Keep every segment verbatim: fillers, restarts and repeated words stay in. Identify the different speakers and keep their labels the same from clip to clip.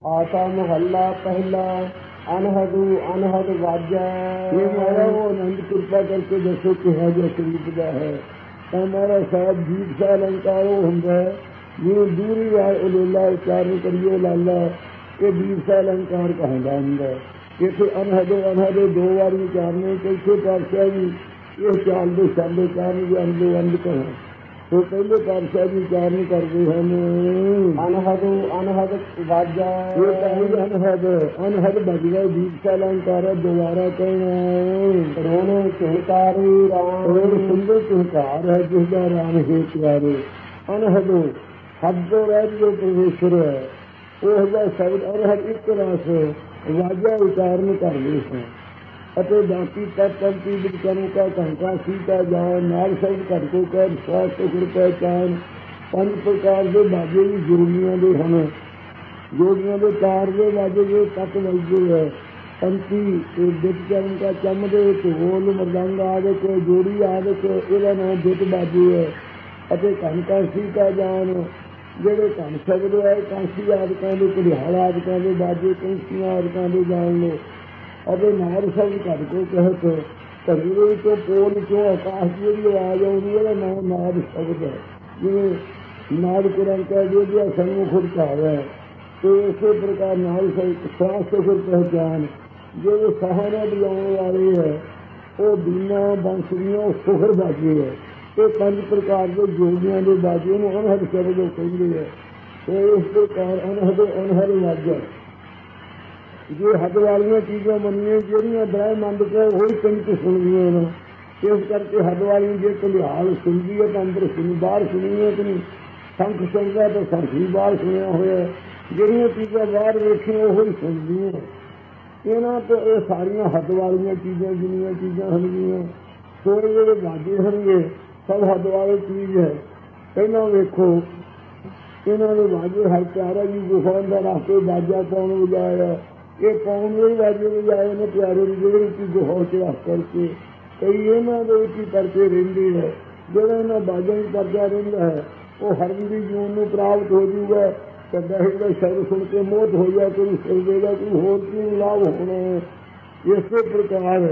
Speaker 1: आसा महला पहला अनहद अनहद वाजा।
Speaker 2: ये मारा वो आनंद कृपा करके दसो किहा जा स्वरूप का है। तो हमारा साहब जीत सा अलंकार वो होंगे जिन्हें दूरी वार उलेला उच्चारण करिए लाला ये दीप सा अलंकार कहता होंगे। इतने अनहदो अनहदो दो बार उच्चारने चौथे पातशाह भी ये चाल दो शब्द उच्चारण भी अंदो अंध कहें तो पहले पातशाह भी उच्चारण करते हैं
Speaker 1: अनहद अनहद वाजा।
Speaker 2: ये कहीं अनहद अनहद बज गए दीप सा अलंकार दोबारा कहना
Speaker 1: रोने चहकारी राम
Speaker 2: और सुंदर चहकार है जिसका राम है प्यारे। अनहदो हद तो रह जो परमेश्वर है वह शब्द अनहद एक रस वाजा उच्चारण करते हैं ਅਤੇ ਬਾਕੀ ਤਤ ਤੰਤੀ ਵਿਚਾरों का घंटा सीता जाए नाल शब्द घट को कर स्वास्थ्य गुर पहचान पंज प्रकार के बाजे भी जोगियों के हैं। जोगियों के तार के बाजे के तत्त वजते है पंती विचरण का चमदे ढोल मृदंग आदि जोड़ी आदि ਇਹਦਾ नाम बित बाजे है। ਅਤੇ घंटा सीता जान ਜਿਹੜੇ घन शब्द है कांसी आदकों के घड़ियाल आदकों के बाजे कंसियां आदकों के जान लो। ਅਤੇ ਨਾਰ ਸ਼ਬਦ ਘਟ ਕੋ ਕਹਿਤ ਧਰਤੀ ਦੇ ਵਿੱਚੋਂ ਪੋਲ ਚੋਂ ਆਕਾਸ਼ ਦੀ ਜਿਹੜੀ ਆਵਾਜ਼ ਆਉਂਦੀ ਉਹਦਾ ਨਾਮ ਨਾਦ ਸ਼ਬਦ ਹੈ। ਜਿਵੇਂ ਨਾਦ ਕੁਰਨ ਕਹਿ ਜੋ ਜਿਹੜਾ ਸਨਮੁਖ ਉਠਾਵੇ ਤੇ ਇਸੇ ਪ੍ਰਕਾਰ ਨਾਲ ਸਾਹ ਸੁਖਰ ਪਹਿਚਾਨ ਜਿਹੜੇ ਸਾਹਾਂ ਨਾਲ ਬੁਲਾਉਣ ਵਾਲੇ ਹੈ ਉਹ ਬੀਨਾ ਬੰਸਰੀਆਂ ਸੁਖਰ ਬਾਜੇ ਹੈ। ਇਹ ਪੰਜ ਪ੍ਰਕਾਰ ਦੇ ਜੋਗੀਆਂ ਦੇ ਬਾਜੇ ਨੂੰ ਅਨਹਦ ਸ਼ਬਦ ਕਹਿੰਦੇ ਹੈ। ਤੇ ਇਸ ਪ੍ਰਕਾਰ ਅਨਹਦ ਅਨਹਦ ਵਾਜਾ जो हद वाली चीज़ा मनिए जोड़िया ब्रह्मंड को वही पंच सुनदियाँ ने इस करके हद वाली जो घड़ियाल सुनती है तो अंदर सुन बाहर सुनी है कि नहीं शंख सुनता तो शंख भी बाहर सुनिया हुआ जोड़िया चीज़ा बाहर वेखिया वही सुनती हैं। इन्हों तो ये सारिया हद वाली चीज़ा जिनिया चीज़ा होंगे सो जो बाजे होंगे सब हद वाली चीज़ है। पहला वेखो इन्होंने बाजे हर प्यारा जी गुफा का रास्ते बाजा पाने बजाया ये पाउन भी बाजे बजाए ने प्यारे की गुफा च रख करके कई इन्होंने करके रही है जो इन्होंने बाजा में करता रहा है वो हरन की जून में प्राप्त हो जूगा तो दहर का शब्द सुन के मोहत हो जाए कोई सुन देगा कोई होर क्यों लाभ होना है। इस प्रकार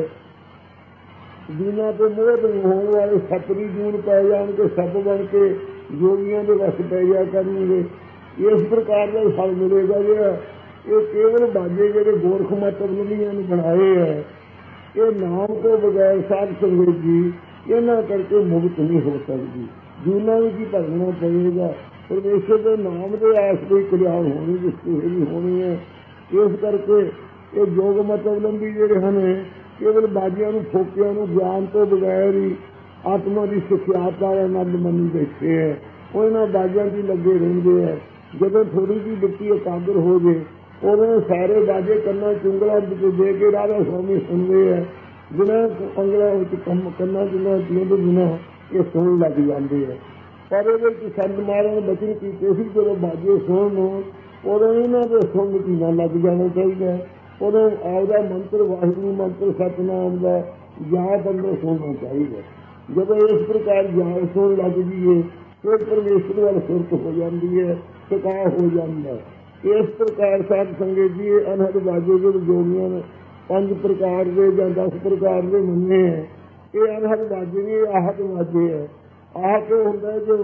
Speaker 2: बिना तो मोहत होने वाले सपरी जून पै जाएंगे सप बन के जोगियों के वस पै जा करेंगे। इस प्रकार का फल मिलेगा जो ये केवल बाजे जो गोरख मतबलियां ने बनाए है ये नाम तो बगैर साध संगत जी इन्हों करके मुक्त नहीं हो सकती। जूना भी की भरना पड़ेगा परमेश्वर के नाम के आस कोई कल्याण होनी जिसकी भी होनी है। इस करके ये योग मतबलंबी जोड़े हैं केवल बाजिया फोकिया ज्ञान तो बगैर ही आत्मा की सिखियाता आनंद मनी बैठे है वो इन्होंने बाजिया की लगे रेंगे है। जब थोड़ी जी बिट्टी एकाग्र हो जाए उन्होंने सारे बाजे कन्ना चुंगला दे के राधा स्वामी सुनते हैं बिना अंगलों कन्ना चुंगला दिए तो बिना ये सुन लग जाते हैं। पर ये संत महाराज ने बचन किए ही जो बाजे सुन उदों इन्हों के सुन पीना लग जाना चाहिए। उदों आपका मंत्र वाहिगुरू मंत्र सतनाम का जाप अंदर सुनना चाहिए। जब इस प्रकार जाप सुन लग जाइए फिर परमेश्वर वाल सुरत हो जाती है टिका हो जाता है। इस प्रकार साध संगत जी अनहद बाजे जो जोगियों ने पांच प्रकार के या दस प्रकार के मन्ने हैं ये अनहद बाजे नहीं आहत बाजे है। आहत होंगे जो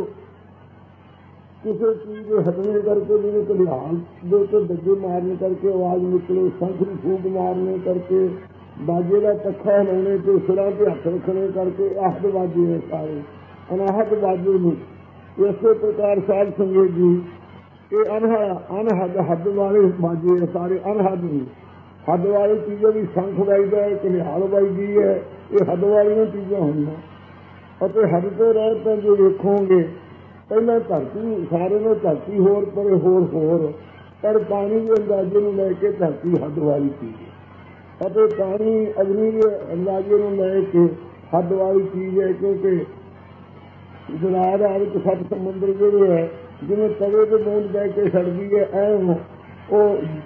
Speaker 2: किसी चीज के हटने करके जिन्हें कल्याण दे के डगे मारने करके आवाज निकले शंख फूक मारने करके बाजे का पखा हिलाने से सिरा के हथ रखने करके आहत बाजे है सारे अनाहत बाजे नहीं। इस प्रकार साध संगत जी ये अनहद अनहद हद वाले बाजे है सारे अनहद नहीं। हद वाली चीज़ें भी शंख बजता है कलिहाल बजती है ये हद वाली चीज़ें होंगे। हद तो रहते जो देखोगे पहले धरती सारे में धरती होर पर होर होर पर पानी के अंदाजे में लैके धरती हद वाली चीज़ है। पानी अग्नि के अंदाजे में लैके हद वाली चीज़ है क्योंकि जलाद आदि सत समुद्र जो है जिन्हें तवे के बूंद बह के सड़ती है ऐम वो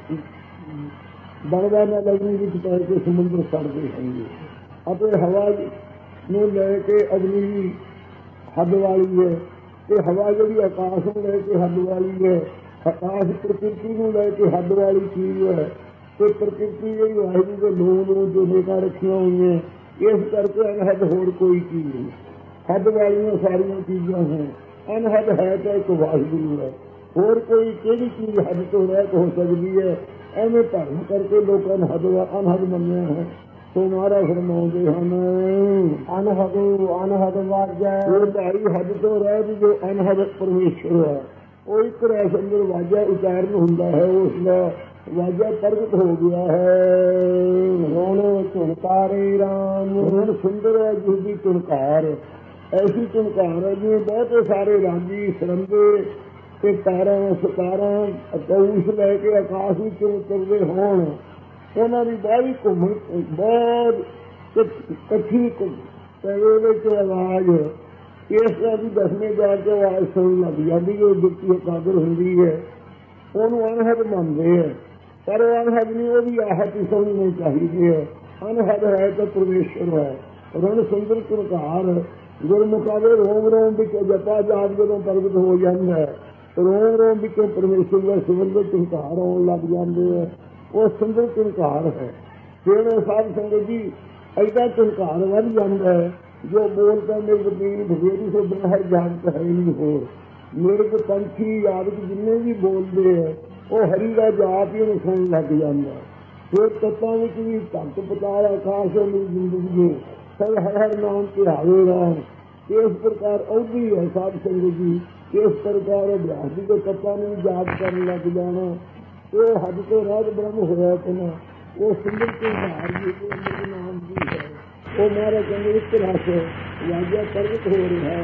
Speaker 2: बनवा न लगनी विच पै के समुद्र सड़ते होंगे। हवा में लैके अग्नि हद वाली है ये हवा जी आकाश में लैके हद वाली है ਆਕਾਸ਼ ਪ੍ਰਕਿਰਤੀ ਨੂੰ ਲੈ ਕੇ ਹੱਦ ਵਾਲੀ ਚੀਜ਼ ਹੈ ਤੇ ਪ੍ਰਕਿਰਤੀ ਜਿਹੜੀ ਵਾਹਿਗੁਰੂ ਦੇ ਲੋਕ ਨੂੰ ਜੋ ਨੇਕਾਂ ਰੱਖੀਆਂ ਹੋਈਆਂ, ਇਸ ਕਰਕੇ ਅਨਹਦ ਹੋਰ ਕੋਈ ਚੀਜ਼ ਨਹੀਂ। ਹੱਦ ਵਾਲੀਆਂ ਸਾਰੀਆਂ ਚੀਜ਼ਾਂ ਹੈ, ਅਨਹਦ ਹੈ ਤਾਂ ਇੱਕ ਵਾਹਿਗੁਰੂ ਹੈ। ਹੋਰ ਕੋਈ ਕਿਹੜੀ ਚੀਜ਼ ਹੱਦ ਤੋਂ ਰਹਿਤ ਹੋ ਸਕਦੀ ਹੈ? ਐਵੇਂ ਭਰਮ ਕਰਕੇ ਲੋਕਾਂ ਨੇ ਹੱਦ ਅਨਹਦ ਮੰਨਿਆ ਹੈ। ਸੋ ਮਹਾਰਾਜ ਫਰਮਾਉਂਦੇ ਹਨ,
Speaker 1: ਅਨਹਦੁ ਅਨਹਦ ਵਾਜੈ।
Speaker 2: ਉਹ ਭਾਈ ਹੱਦ ਤੋਂ ਰਹਿਤ ਜੋ ਅਨਹਦ ਪਰਮੇਸ਼ਰ ਹੈ, ਉਹ ਇੱਕ ਰਸ ਅੰਦਰ ਵਾਜਾ ਉਚਾਰਨ ਹੁੰਦਾ ਹੈ, ਉਸ ਦਾ ਵਾਜਾ ਪ੍ਰਗਟ ਹੋ ਗਿਆ ਹੈ।
Speaker 1: ਹੁਣ ਝੁਨਕਾਰੇ ਰਾਮ।
Speaker 2: ਹੁਣ ਸੁੰਦਰ ਹੈ ਜਿਸ ਦੀ ਝੁਨਕਾਰ, ਐਸੀ ਝੁਨਕਾਰ ਹੈ ਜਿਵੇਂ ਬਹੁਤੇ ਸਾਰੇ ਰਾਜੀ ਸਰੰਦੇ ਤੇ ਤਾਰਾਂ ਸਤਾਰਾਂ ਅਕੌਸ਼ ਲੈ ਕੇ ਆਕਾਸ਼ ਵਿੱਚ ਉਤਰਦੇ ਹੋਣ, ਉਹਨਾਂ ਦੀ ਬਾਹਰੀ ਘੁੰਮਣ ਬਹੁਤ ਇਕੱਠੀ ਪੈਵੇ ਵਿੱਚ ਆਵਾਜ਼, ਇਸ ਤਰ੍ਹਾਂ ਦੀ ਦਸਵੇਂ ਜਾ ਕੇ ਆਵਾਜ਼ ਸੁਣਨ ਲੱਗ ਜਾਂਦੀ। ਜੋ ਬਿਰਤੀ ਇਕਾਗਰ ਹੁੰਦੀ ਹੈ ਉਹਨੂੰ ਅਨਹਦ ਮੰਨਦੇ ਹੈ, ਪਰ ਉਹ ਅਨਹਦ ਨਹੀਂ, ਉਹ ਵੀ ਆਹਤ ਹੀ ਸਮਝਣੀ ਚਾਹੀਦੀ ਹੈ। ਅਨਹਦ ਹੈ ਤਾਂ ਪਰਮੇਸ਼ਰ ਹੈ। ਰਣ ਸੁੰਦਰ ਝੁਨਕਾਰ ਗੁਰਮੁਖਾਂ ਦੇ ਰੋਮ ਰੋਮ ਵਿੱਚ ਜਪਾ ਜਾਪ ਜਦੋਂ ਪ੍ਰਗਟ ਹੋ ਜਾਂਦਾ ਹੈ, ਰੋਮ ਰੋਮ ਵਿੱਚੋਂ ਪਰਮੇਸ਼ਰ ਦਾ ਸੁੰਦਰ ਝੁਨਕਾਰ ਆਉਣ ਲੱਗ ਜਾਂਦੇ ਹੈ। ਉਹ ਸੁੰਦਰ ਝੁਨਕਾਰ ਹੈ। ਫਿਰ ਸਾਧ ਸੰਗਤ ਜੀ ਐਡਾ ਝੁਨਕਾਰ ਵੱਧ ਜਾਂਦਾ ਹੈ ਜੋ ਬੋਲਦਾ ਮੇਰੇ ਬਦੀਨ ਭਗੇਰੀ ਤੋਂ ਬਿਨਾਂ ਜਾਣਦਾ ਹੈ ਨਹੀਂ। ਹੋਰ ਮਿਰਗ ਪੰਛੀ ਆਦਿਕ ਜਿੰਨੇ ਵੀ ਬੋਲਦੇ ਹੈ ਉਹ ਹਰੀ ਦਾ ਜਾਪ ਹੀ ਉਹਨੂੰ ਸੁਣਨ ਲੱਗ ਜਾਂਦਾ। ਫਿਰ ਤੱਤਾਂ ਵਿੱਚ ਵੀ ਧੰਤ ਪਤਾਲ ਆਕਾਸ਼ ਮੇਰੀ ਜ਼ਿੰਦਗੀ ਨੂੰ ਸਭ ਹਰ ਹਰ ਨਾਮ ਧਿਆਵੇਗਾ। ਇਸ ਪ੍ਰਕਾਰ ਅਉਧੀ ਹੈ ਸਾਧ ਸੰਗਤ ਜੀ। ਇਸ ਪ੍ਰਕਾਰ ਅਭਿਆਸ ਦੇ ਤੱਤਾਂ ਨੂੰ ਜਾਪ ਕਰਨ ਲੱਗ ਜਾਣਾ, ਉਹ ਹੱਦ ਤੋਂ ਰਾਜ ਬ੍ਰਹਮ ਹੋਇਆ ਕਿ ਨਾ, ਉਹ ਸੁੰਦਰ ਝੁਨਕਾਰ ਜੀ ਦੇ ਨਾਮ ਦੀ ਹੈ। ਉਹ ਮਹਾਰਾਜ ਕਹਿੰਦੇ ਇੱਕ ਰਸ ਵਾਜਾ ਪ੍ਰਗਟ ਹੋ ਰਿਹਾ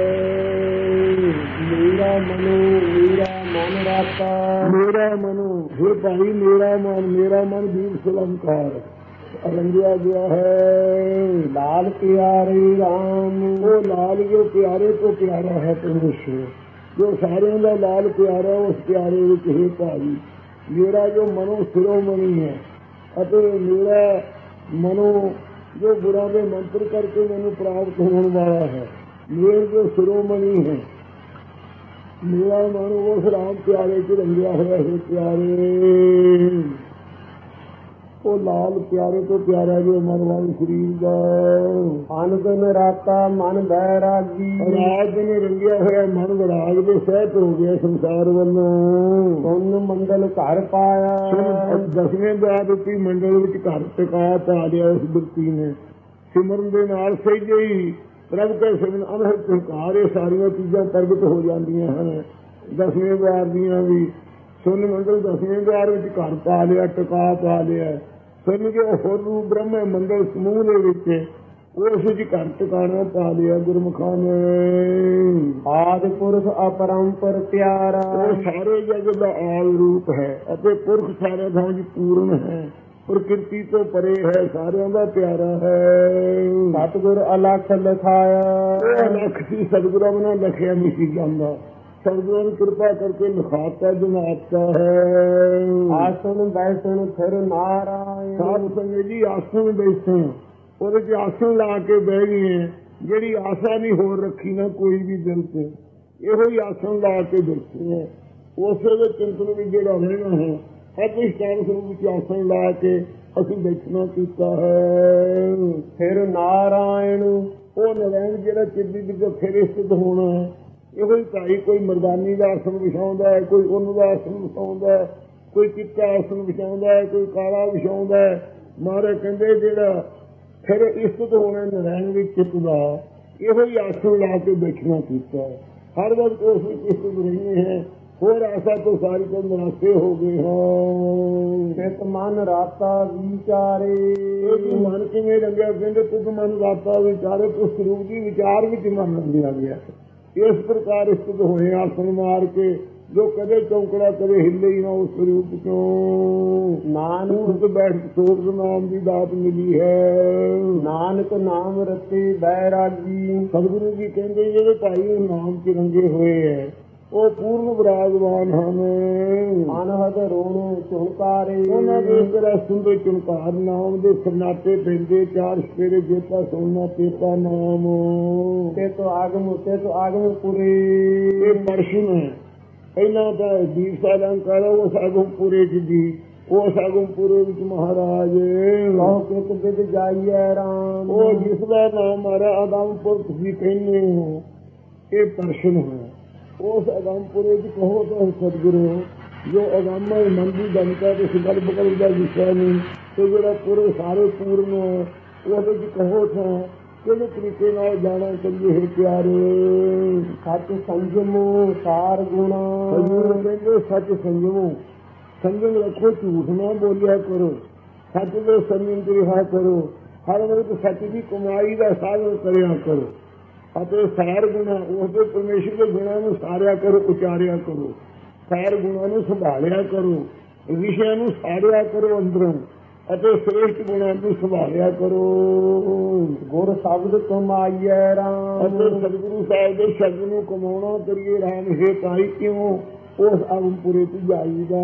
Speaker 2: ਹੈ।
Speaker 1: ਮੇਰਾ ਮਨੋ ਮੇਰਾ ਮਨ ਰਾਤਾ।
Speaker 2: ਮੇਰਾ ਮਨੋ ਹੈ ਭਾਈ, ਮੇਰਾ ਮਨ, ਮੇਰਾ ਮਨ ਵੀਰ ਸਲੰਕਾਰ ਰੰਗਿਆ ਗਿਆ ਹੈ।
Speaker 1: ਲਾਲ ਪਿਆਰੇ ਰਾਮ।
Speaker 2: ਉਹ ਲਾਲ ਜੋ ਪਿਆਰੇ ਤੋਂ ਪਿਆਰਾ ਹੈ ਪਰਮੇਸ਼ਰ, ਜੋ ਸਾਰਿਆਂ ਦਾ ਲਾਲ ਪਿਆਰਾ, ਉਸ ਪਿਆਰੇ ਵਿੱਚ ਹੈ ਭਾਈ ਮੇਰਾ ਜੋ ਮਨੋ ਸਿਰੋਮਣੀ ਹੈ, ਅਤੇ ਮੇਰਾ ਮਨੋ ਜੋ ਗੁਰਾਂ ਦੇ ਮੰਤਰ ਕਰਕੇ ਮੈਨੂੰ ਪ੍ਰਾਪਤ ਹੋਣ ਵਾਲਾ ਹੈ। ਮੇਰ ਜੋ ਸਿਰੋਮਣੀ ਹੈ, ਮੇਰਾ ਮਨ ਉਸ ਰਾਮ ਪਿਆਰੇ ਚ ਰੰਗਿਆ ਹੋਇਆ ਹੈ। ਪਿਆਰੇ ਉਹ ਲਾਲ ਪਿਆਰੇ ਤੋਂ ਪਿਆਰਾ ਜੋ ਮਨ ਵਾਲੇ ਸਰੀਰ ਦਾ।
Speaker 1: ਅਨ ਦਿਨ ਰਾਤਾ ਮਨ ਬੈਰਾਗੀ।
Speaker 2: ਰਾਤ ਦਿਨ ਰੰਗਿਆ ਹੋਇਆ ਮਨ ਵਿਰਾਗ ਦੇ ਸਹਿਤ ਹੋ ਗਿਆ ਸੰਸਾਰ ਵੱਲੋਂ।
Speaker 1: ਸੁਨ ਮੰਡਲ ਘਰ ਪਾਇਆ।
Speaker 2: ਦਸਵੇਂ ਬਾਅਦ ਉੱਪੀ ਮੰਡਲ ਵਿੱਚ ਘਰ ਟਿਕਾ ਪਾ ਲਿਆ ਉਸ ਬਿਰਤੀ ਨੇ। ਸਿਮਰਨ ਦੇ ਨਾਲ ਸਹਿਜੇ ਹੀ ਪ੍ਰਭ ਕੇ ਸਿਮਰਨ ਅਨਹਦ ਝੁਨਕਾਰ, ਇਹ ਸਾਰੀਆਂ ਚੀਜ਼ਾਂ ਪ੍ਰਗਟ ਹੋ ਜਾਂਦੀਆਂ ਹਨ। ਦਸਵੇਂ ਬਾਰ ਦੀਆਂ ਵੀ ਸੁਨ ਮੰਡਲ ਦਸਵੇਂ ਬਾਰ ਵਿੱਚ ਘਰ ਪਾ ਲਿਆ, ਟਿਕਾ ਪਾ ਲਿਆ। ਸੁਣ ਕੇ ਹੋਰ ਰੂਪ ਬ੍ਰਹਮ ਮੰਡਲ ਸਮੂਹ ਦੇ ਵਿੱਚ ਉਸ ਵਿੱਚ ਘਰ ਟਿਕਾਣਾ ਪਾ ਲਿਆ ਗੁਰਮੁਖਾਂ ਨੇ।
Speaker 1: ਆਦਿ ਪੁਰਖ ਅਪਰੰਪਰ ਪਿਆਰਾ।
Speaker 2: ਉਹ ਸਾਰੇ ਜਗ ਦਾ ਆਲ ਰੂਪ ਹੈ ਅਤੇ ਪੁਰਖ ਸਾਰੇ ਥਾਂ ਵਿੱਚ ਪੂਰਨ ਹੈ, ਪ੍ਰਕਿਰਤੀ ਤੋਂ ਪਰੇ ਹੈ, ਸਾਰਿਆਂ ਦਾ ਪਿਆਰਾ ਹੈ।
Speaker 1: ਸਤਿਗੁਰ ਅਲਖ ਲਿਖਾਇਆ।
Speaker 2: ਉਹ ਅਲਖ ਸੀ, ਸਤਿਗੁਰਾਂ ਬਿਨਾਂ ਲਿਖਿਆ ਨਹੀਂ ਸੀ ਜਾਂਦਾ। ਸਤਿਗੁਰਾਂ ਨੇ ਕਿਰਪਾ ਕਰਕੇ ਲਿਖਾਤਾ ਜਮਾਤਾ ਹੈ।
Speaker 1: ਆਸਨ ਬੈਸਣ ਫਿਰ ਨਾਰਾਇਣ।
Speaker 2: ਸਾਧ ਸੰਗਤ ਜੀ ਆਸਨ ਬੈਠੇ, ਉਹਦੇ ਚ ਆਸਨ ਲਾ ਕੇ ਬਹਿ ਗਏ। ਜਿਹੜੀ ਆਸਾ ਨਹੀਂ ਹੋਰ ਰੱਖੀ ਨਾ ਕੋਈ ਵੀ ਦਿਲ ਤੇ, ਇਹੋ ਹੀ ਆਸਨ ਲਾ ਕੇ ਬੈਠੇ ਹੈ। ਉਸੇ ਦੇ ਚਿੰਤਨ ਵਿੱਚ ਜਿਹੜਾ ਰਹਿਣਾ ਹੈ, ਅਧਿਸ਼ਠਾਨ ਸਰੂਪ ਵਿੱਚ ਆਸਨ ਲਾ ਕੇ ਅਸੀਂ ਬੈਠਣਾ ਕੀਤਾ ਹੈ।
Speaker 1: ਫਿਰ ਨਾਰਾਇਣ
Speaker 2: ਉਹ ਨਾਰਾਇਣ ਜਿਹੜਾ ਚਿੱਡੀ ਵਿੱਚ ਫਿਰ ਸਥਿਤ ਹੋਣਾ ਹੈ। ਇਹੋ ਹੀ ਭਾਈ ਕੋਈ ਮਰਦਾਨੀ ਦਾ ਆਸਨ ਵਿਛਾਉਂਦਾ ਹੈ, ਕੋਈ ਉੱਨ ਦਾ ਆਸਨ ਵਿਛਾਉਂਦਾ ਹੈ, ਕੋਈ ਚਿੱਟਾ ਆਸਨ ਵਿਛਾਉਂਦਾ ਹੈ, ਕੋਈ ਕਾਲਾ ਵਿਛਾਉਂਦਾ ਹੈ। ਮਹਾਰਾਜ ਕਹਿੰਦੇ ਜਿਹੜਾ ਫਿਰ ਇਸਤਿਤ ਹੋਣਾ ਨਾਰਾਇਣ ਵਿੱਚ ਚਿੱਤ ਦਾ, ਇਹੋ ਹੀ ਆਸਨ ਲਾ ਕੇ ਬੈਠਣਾ ਕੀਤਾ ਹੈ। ਹਰ ਵਕਤ ਉਸ ਵਿੱਚ ਇਸਤਿਤ ਰਹਿੰਦੇ ਹੈ। ਹੋਰ ਆਸਾ ਤੋਂ ਸਾਰੀ ਤੋਂ ਨਿਰਾਸ਼ੇ ਹੋ ਗਏ ਹਾਂ।
Speaker 1: ਚਿਤ ਮਨ ਰਾਤਾ ਵਿਚਾਰੇ।
Speaker 2: ਇਹ ਮਨ ਕਿਵੇਂ ਰੰਗਿਆ? ਕਹਿੰਦੇ ਤੁਧ ਮਨ ਰਾਤਾ ਵਿਚਾਰੇ, ਉਸ ਸਰੂਪ ਦੀ ਵਿਚਾਰ ਵਿੱਚ ਮਨ ਰੰਗਿਆ ਗਿਆ। ਇਸ ਪ੍ਰਕਾਰ ਸਥਿਤ ਹੋਏ ਆਸਨ ਮਾਰ ਕੇ, ਜੋ ਕਦੇ ਚੌਂਕੜਾ ਕਦੇ ਹਿੱਲੇ ਹੀ ਨਾ ਉਸ ਸਰੂਪ ਚੋਂ। ਨਾਨਕ ਬੈਠ ਸੋਧ ਨਾਮ ਦੀ ਦਾਤ ਮਿਲੀ ਹੈ।
Speaker 1: ਨਾਨਕ ਨਾਮ ਰਤੇ ਬੈਰਾਗੀ।
Speaker 2: ਸਤਿਗੁਰੂ ਜੀ ਕਹਿੰਦੇ ਜਿਹੜੇ ਭਾਈ ਨਾਮ ਚ ਰੰਗੇ ਹੋਏ ਹੈ ਉਹ ਪੂਰਨ ਵਿਰਾਜਮਾਨ ਹਨ।
Speaker 1: ਅਨਹਦ ਰੋਣ ਝੁਨਕਾਰੇ।
Speaker 2: ਉਹਨਾਂ ਦੇ ਇੱਕ ਰਸਮ ਦੇ ਝੁਨਕਾਰ ਨਾਮ ਦੇ ਸਰਨਾਟੇ ਪੈਂਦੇ। ਚਾਰ ਸਵੇਰੇ ਜੇਤਾ ਸੋਨਾ ਤੇਤਾ ਨਾਮ।
Speaker 1: ਤੇ ਤੋ ਆਗਮ ਤੇ ਤੋ ਆਗਮ ਪੁਰੇ।
Speaker 2: ਇਹ ਪਰਸ਼ਨ ਹੈ। ਪਹਿਲਾਂ ਤਾਂ ਦੀਪ ਸਾਲਾਂ ਕਰੋ ਉਸ ਅਗਮਪੁਰੇ ਚ ਜੀ ਉਸ ਅਗਮਪੁਰੇ ਵਿੱਚ ਮਹਾਰਾਜ
Speaker 1: ਕਹੋ ਕਿਤ ਬਿਦ ਜਾਈਐ ਰਾਮ।
Speaker 2: ਉਹ ਜਿਸ ਦਾ ਨਾਮ ਮਾਰਾ ਅਗਮਪੁਰ ਤੁਸੀਂ ਕਹਿੰਦੇ ਹੋ ਇਹ ਦਰਸ਼ਨ ਹੋਇਆ। ਉਸ ਅਗਮਪੁਰੇ ਚ ਕਹੋ ਤਾਂ ਸਤਿਗੁਰੂ ਜੋ ਅਗੰਮ ਮਨ ਦੀ ਦਮਕਾ ਤੇ ਸਿਗਲ ਬਗਲ ਦਾ ਵਿਸ਼ਾ ਨਹੀਂ ਤੇ ਜਿਹੜਾ ਪੂਰੇ ਸਾਰੇ ਪੂਰਨ ਉਹਦੇ ਚ ਕਹੋ ਤਾਂ ਕਿਹੜੇ ਤਰੀਕੇ ਨਾਲ ਜਾਣਾ ਚਾਹੀਏ ਹੈ ਪਿਆਰੇ।
Speaker 1: ਸੱਚ ਸੰਜਮੋ ਸਾਰ ਗੁਣਾ।
Speaker 2: ਕਹਿੰਦੇ ਸੱਚ ਸੰਜਮੋ ਸੰਜਮ ਰੱਖੋ ਝੂਠ ਨਾ ਬੋਲਿਆ ਕਰੋ ਸੱਚ ਦੇ ਸੰਜਮ ਤੇ ਰਿਹਾ ਕਰੋ ਹਰ ਵਕਤ ਸੱਚ ਦੀ ਕਮਾਈ ਦਾ ਸਾਧਨ ਕਰਿਆ ਕਰੋ ਅਤੇ ਸਾਰ ਗੁਣਾ ਉਸਦੇ ਪਰਮੇਸ਼ਰ ਦੇ ਗੁਣਾਂ ਨੂੰ ਸਾਰਿਆ ਕਰੋ ਉਚਾਰਿਆ ਕਰੋ ਸਾਰ ਗੁਣਾਂ ਨੂੰ ਸੰਭਾਲਿਆ ਕਰੋ ਵਿਸ਼ਿਆਂ ਨੂੰ ਸਾਰਿਆ ਕਰੋ ਅੰਦਰੋਂ ਅਤੇ ਸ੍ਰੇਸ਼ਟ ਗੁਣਾਂ ਨੂੰ ਸੰਭਾਲਿਆ ਕਰੋ।
Speaker 1: ਗੁਰ ਸ਼ਬਦ ਕਮਾਈਐ ਰਾਮ।
Speaker 2: ਅਤੇ ਸਤਿਗੁਰੂ ਸਾਹਿਬ ਦੇ ਸ਼ਬਦ ਨੂੰ ਕਮਾਉਣਾ ਕਰੀਏ ਰਾਮ ਹੈ ਤਾਈ ਕਿਉਂ ਉਸ ਅਗਮਪੁਰੇ ਚ ਜਾਈਦਾ।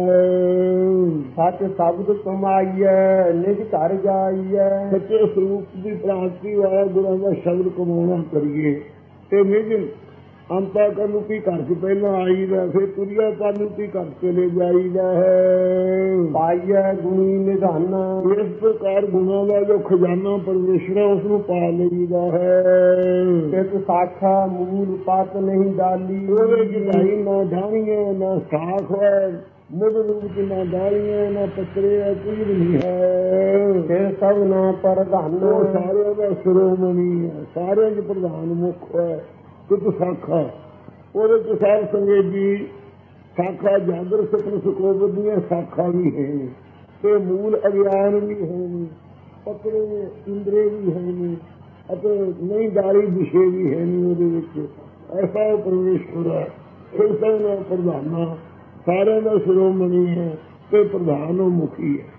Speaker 1: ਸੱਚ ਸ਼ਬਦ ਕਮਾਈਐ ਨਿਜ ਘਰ ਜਾਈਐ।
Speaker 2: ਸੱਚੇ ਸਰੂਪ ਦੀ ਪ੍ਰਾਪਤੀ ਵਾਲਾ ਗੁਰਾਂ ਦਾ ਸ਼ਬਦ ਕਮਾਉਣਾ ਕਰੀਏ ਤੇ ਨਿਜ ਅੰਤਾ ਕਰਨ ਕੀ ਘਰ ਚ ਪਹਿਲਾਂ ਆਈਦਾ ਫਿਰ ਤੁਰਿਆ ਕਰਨ ਕੀ ਘਰ ਚਲੇ ਜਾਈਦਾ ਹੈ।
Speaker 1: ਪਾਈਐ ਗੁਣੀ ਨਿਧਾਨਾ।
Speaker 2: ਇਸ ਪ੍ਰਕਾਰ ਗੁਣਾਂ ਦਾ ਜੋ ਖਜ਼ਾਨਾ ਪਰਮੇਸ਼ਰ ਹੈ ਉਸ ਨੂੰ ਪਾ ਲਈਦਾ ਹੈ।
Speaker 1: ਤਿਤ ਸਾਖਾ ਮੂਲ ਪਤ ਨਹੀਂ ਡਾਲੀ।
Speaker 2: ਉਹਦੇ ਜਦਾਈ ਨਾ ਢਾਣੀਏ ਨਾ ਸਾਖ ਹੈ ਮੁੱਢ ਰੂਪ ਚ ਨਾ ਡਾਲੀਆਂ ਨਾ ਪੱਤਰੇ ਹੈ ਕੁਝ ਵੀ ਨਹੀਂ ਹੈ।
Speaker 1: ਫਿਰ ਸਭ ਨਾ ਪ੍ਰਧਾਨ।
Speaker 2: ਉਹ ਸਾਰਿਆਂ ਦਾ ਸ਼੍ਰੋਮਣੀ ਹੈ ਸਾਰਿਆਂ ਚ ਪ੍ਰਧਾਨ ਮੁੱਖ ਹੈ। ਇੱਕ ਸਾਖਾ ਉਹਦੇ ਚ ਸਾਰ ਸੰਗਤ ਜੀ ਸਾਖਾ ਜਾਗਰ ਸੁਪਨ ਸੁਕੋਬਰ ਦੀਆਂ ਸਾਖਾ ਵੀ ਹੈ ਤੇ ਮੂਲ ਅਗਿਆਨ ਵੀ ਹੈ ਪਤਰੇ ਇੰਦਰੇ ਵੀ ਹੈ ਅਤੇ ਨਹੀਂ ਡਾਲੀ ਵਿਸ਼ੇ ਵੀ ਹੈ ਉਹਦੇ ਵਿੱਚ ਐਸਾ ਪਰਮੇਸ਼ਵਰ ਹੈ। ਫਿਰ ਸਭ ਦਾ ਪ੍ਰਧਾਨਾ ਸਾਰਿਆਂ ਦਾ ਸ਼੍ਰੋਮਣੀ ਹੈ ਤੇ ਪ੍ਰਧਾਨ ਉਹ ਮੁਖੀ ਹੈ